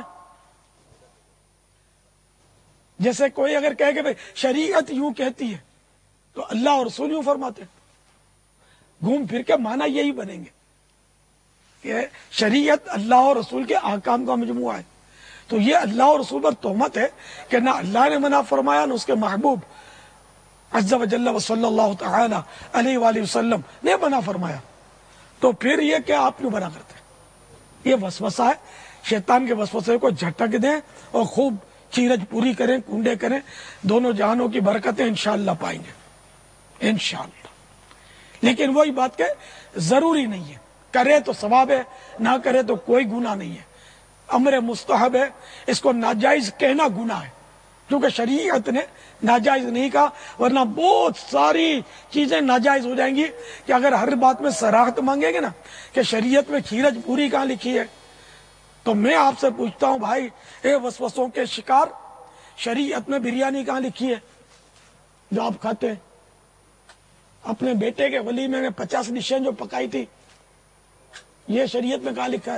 جیسے کوئی اگر کہے کہ بھئی شریعت یوں کہتی ہے تو اللہ اور رسول یوں فرماتے ہیں، گھوم پھر کے معنی یہی بنیں گے کہ شریعت اللہ اور رسول کے احکام کا مجموعہ ہے. تو یہ اللہ اور رسول پر تہمت ہے کہ نہ اللہ نے منع فرمایا نہ اس کے محبوب عز و جل و صلی اللہ تعالی علیہ وآلہ وسلم نے منع فرمایا. تو پھر یہ کہ آپ کیوں منع کرتے ہیں؟ یہ وسوسہ ہے. شیطان کے وسوسے کو جھٹک دیں اور خوب چیرج پوری کریں، کنڈے کریں، دونوں جہانوں کی برکتیں انشاءاللہ پائیں گے انشاءاللہ. لیکن وہی بات کہ ضروری نہیں ہے، کرے تو ثواب ہے، نہ کرے تو کوئی گناہ نہیں ہے. امر مستحب ہے، اس کو ناجائز کہنا گناہ ہے کیونکہ شریعت نے ناجائز نہیں کہا. ورنہ بہت ساری چیزیں ناجائز ہو جائیں گی کہ اگر ہر بات میں صراحت مانگیں گے نا کہ شریعت میں کھیرج پوری کہاں لکھی ہے. تو میں آپ سے پوچھتا ہوں بھائی اے وسوسوں کے شکار، شریعت میں بریانی کہاں لکھی ہے جو آپ کھاتے ہیں؟ اپنے بیٹے کے ولیمے میں پچاس ڈشیں جو پکائی تھی یہ شریعت میں کہاں لکھا ہے؟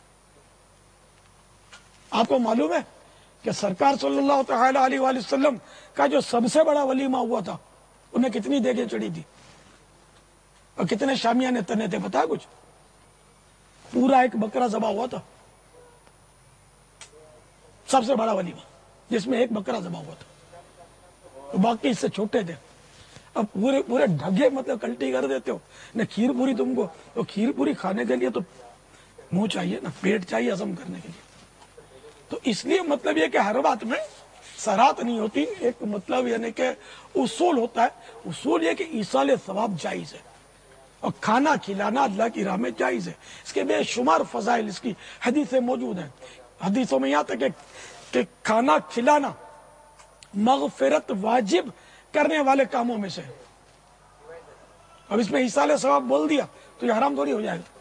آپ کو معلوم ہے کہ سرکار صلی اللہ تعالی علیہ وآلہ وسلم کا جو سب سے بڑا ولیمہ ہوا تھا انہیں کتنی دیگیں چڑھی تھی اور کتنے شامیانے تنے تھے پتا ہے کچھ؟ پورا ایک بکرا ذبح ہوا تھا، سب سے بڑا ولیمہ جس میں ایک بکرا ذبح ہوا تھا، باقی اس سے چھوٹے تھے. اب پورے پورے ڈھگے مطلب کلٹی کر دیتے ہو نہ کھیر پوری تم کو. تو کھیر پوری کھانے کے لیے تو منہ چاہیے نا، پیٹ چاہیے ہضم کرنے کے لیے. تو اس لیے مطلب یہ کہ ہر بات میں صراحت نہیں ہوتی. ایک مطلب یعنی کہ اصول ہوتا ہے. اصول یہ کہ ایصال ثواب جائز ہے اور کھانا کھلانا اللہ کی راہ میں جائز ہے. اس کے بے شمار فضائل اس کی حدیثیں موجود ہیں. حدیثوں میں یہاں تک کہ کھانا کھلانا مغفرت واجب کرنے والے کاموں میں سے. اب اس میں ایصال ثواب بول دیا تو یہ حرام تھوڑی ہو جائے گا.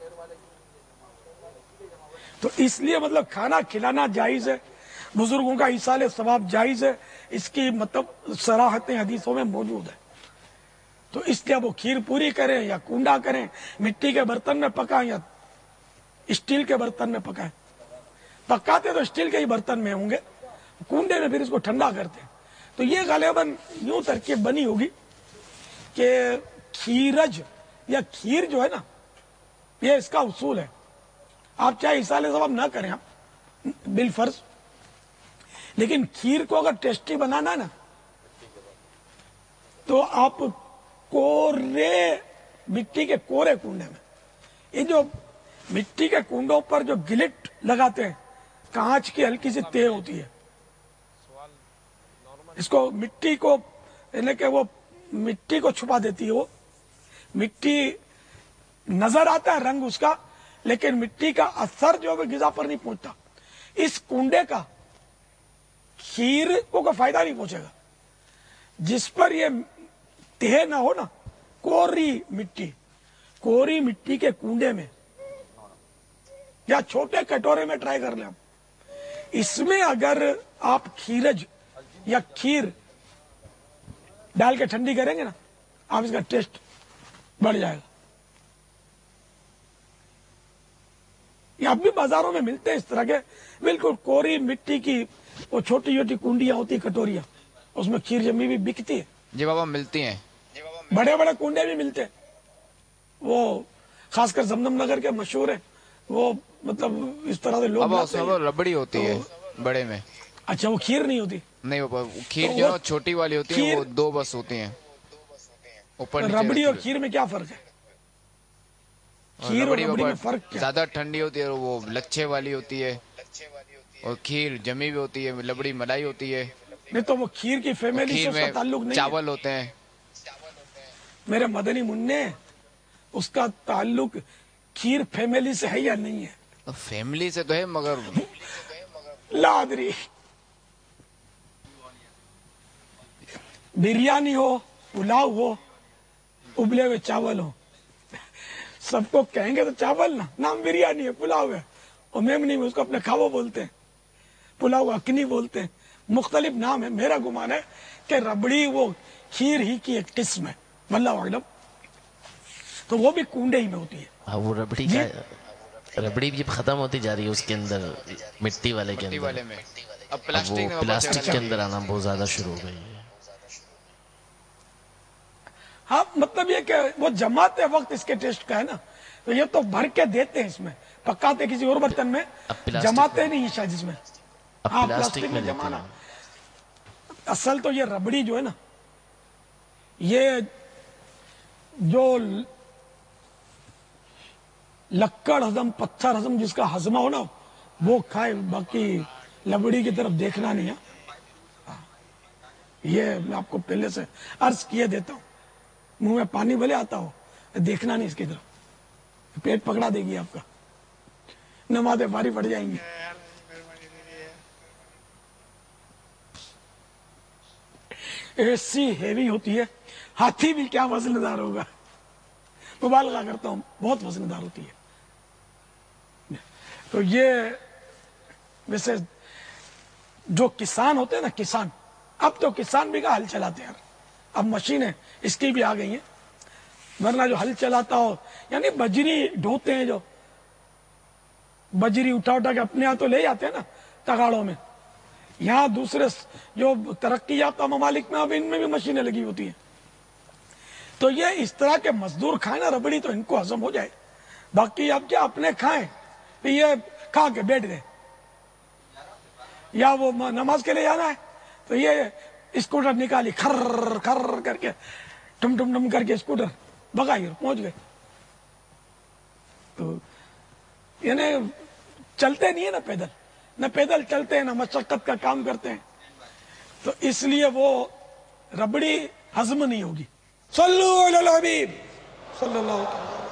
تو اس لیے مطلب کھانا کھلانا جائز ہے، بزرگوں کا ایصال ثواب جائز ہے. اس کی مطلب صراحتیں حدیثوں میں موجود ہے. تو اس لیے وہ کھیر پوری کریں یا کنڈا کریں، مٹی کے برتن میں پکائیں یا اسٹیل کے برتن میں پکائیں. پکاتے تو اسٹیل کے ہی برتن میں ہوں گے، کنڈے میں پھر اس کو ٹھنڈا کرتے ہیں. تو یہ غالباً یوں ترکیب بنی ہوگی کہ کھیرج یا کھیر جو ہے نا، یہ اس کا اصول ہے. آپ چاہے اصالے ثواب نہ کریں آپ بالفرض، لیکن کھیر کو اگر ٹیسٹی بنانا ہے نا تو آپ کورے مٹی کے کورے کنڈے میں، یہ جو مٹی کے کنڈوں پر جو گلٹ لگاتے ہیں، کانچ کی ہلکی سی تہ ہوتی ہے، اس کو مٹی کو یعنی کہ وہ مٹی کو چھپا دیتی ہے. وہ مٹی نظر آتا ہے رنگ اس کا، لیکن مٹی کا اثر جو ہے غذا پر نہیں پہنچتا. اس کنڈے کا کھیر کو کوئی فائدہ نہیں پہنچے گا. جس پر یہ تہ نہ ہو نا، کوری مٹی، کوری مٹی کے کنڈے میں یا چھوٹے کٹورے میں ٹرائی کر لیں. اس میں اگر آپ کھیرج یا کھیر ڈال کے ٹھنڈی کریں گے نا، آپ اس کا ٹیسٹ بڑھ جائے گا. یہ اب بھی بازاروں میں ملتے ہیں اس طرح کے بالکل کوری مٹی کی وہ چھوٹی چھوٹی کنڈیاں ہوتی، کٹوریاں، اس میں کھیر جمی بھی بکتی ہے. جی بابا ملتی ہیں، بڑے بڑے کنڈے بھی ملتے ہیں، وہ خاص کر زمزم نگر کے مشہور ہیں. وہ مطلب اس طرح سے لوگ اس میں ربڑی ہوتی ہے بڑے میں. اچھا وہ کھیر نہیں ہوتی؟ نہیں بابا، کھیر جو ہے چھوٹی والی ہوتی ہے، وہ دو بس ہوتی ہیں اوپر. ربڑی اور کھیر میں کیا فرق ہے؟ کھیر اور ربڑی میں فرق کیا؟ زیادہ ٹھنڈی ہوتی ہے، وہ لچھے والی ہوتی ہے، اور کھیر جمی بھی ہوتی ہے، لبڑی ملائی ہوتی ہے. نہیں تو وہ کھیر کی فیملی سے اس کا تعلق نہیں ہے. چاول ہوتے ہیں میرے مدنی منع، اس کا تعلق کھیر فیملی سے ہے یا نہیں ہے؟ فیملی سے تو ہے مگر لادری بریانی ہو، پلاؤ ہو، ابلے ہوئے چاول ہو، سب کو کہیں گے تو چاول نا، نام بریانی ہے، پلاؤ ہے، اور میمنی میں اس کو اپنے کھاوا بولتے ہیں، پلاؤ اکنی بولتے ہیں، مختلف نام ہے. میرا گمان ہے کہ ربڑی وہ کھیر ہی کی ایک قسم ہے، واللہ اعلم. تو وہ بھی کنڈے ہی میں ہوتی ہے. وہ ربڑی کا ربڑی بھی ختم ہوتی جا رہی ہے، اس کے اندر مٹی والے کے اندر، اب وہ پلاسٹک کے اندر آنا بہت زیادہ شروع ہو گئی ہے. ہاں مطلب یہ کہ وہ جماتے وقت اس کے ٹیسٹ کا ہے نا، تو یہ تو بھر کے دیتے ہیں، اس میں پکاتے کسی اور برتن میں، جماتے نہیں شاید اس میں. ہاں پلاسٹک میں جمانا. اصل تو یہ ربڑی جو ہے نا، یہ جو لکڑ ہضم، پتھر ہضم جس کا ہضمہ ہو نا وہ کھائے، باقی لبڑی کی طرف دیکھنا نہیں ہے. یہ میں آپ کو پہلے سے عرض کیے دیتا ہوں، منہ میں پانی بھلے آتا ہو، دیکھنا نہیں اس کی طرف، پیٹ پکڑا دے گی آپ کا، نمازیں بھاری پڑ جائیں گی. ایسی ہیوی ہوتی ہے، ہاتھی بھی کیا وزن دار ہوگا، مبالغہ کرتا ہوں، بہت وزن دار ہوتی ہے. تو یہ ویسے جو کسان ہوتے ہیں نا، کسان، اب تو کسان بھی کا ہل چلاتے ہیں، اب مشینیں اس کی بھی آ گئی ہیں. ورنہ جو ہل چلاتا ہو، یعنی بجری ڈھوتے ہیں، جو بجری اٹھا اٹھا کے اپنے ہاتھوں لے جاتے ہیں نا تگاڑوں میں، یہاں دوسرے جو ترقی یافتہ ممالک میں اب ان میں بھی مشینیں لگی ہوتی ہیں. تو یہ اس طرح کے مزدور کھائیں نا ربڑی تو ان کو ہضم ہو جائے. باقی اب کیا اپنے کھائیں، یہ کھا کے بیٹھ گئے، یا وہ نماز کے لیے جانا ہے تو یہ اسکوٹر نکالی، کھر کھر کر کے، ٹم ٹم ٹم کر کے اسکوٹر بگائی اور پہنچ گئے. تو یعنی چلتے نہیں ہے نا پیدل، نہ پیدل چلتے ہیں، نہ مشقت کا کام کرتے ہیں، تو اس لیے وہ ربڑی ہضم نہیں ہوگی. صلو علی الحبیب صلی اللہ علیہ وسلم.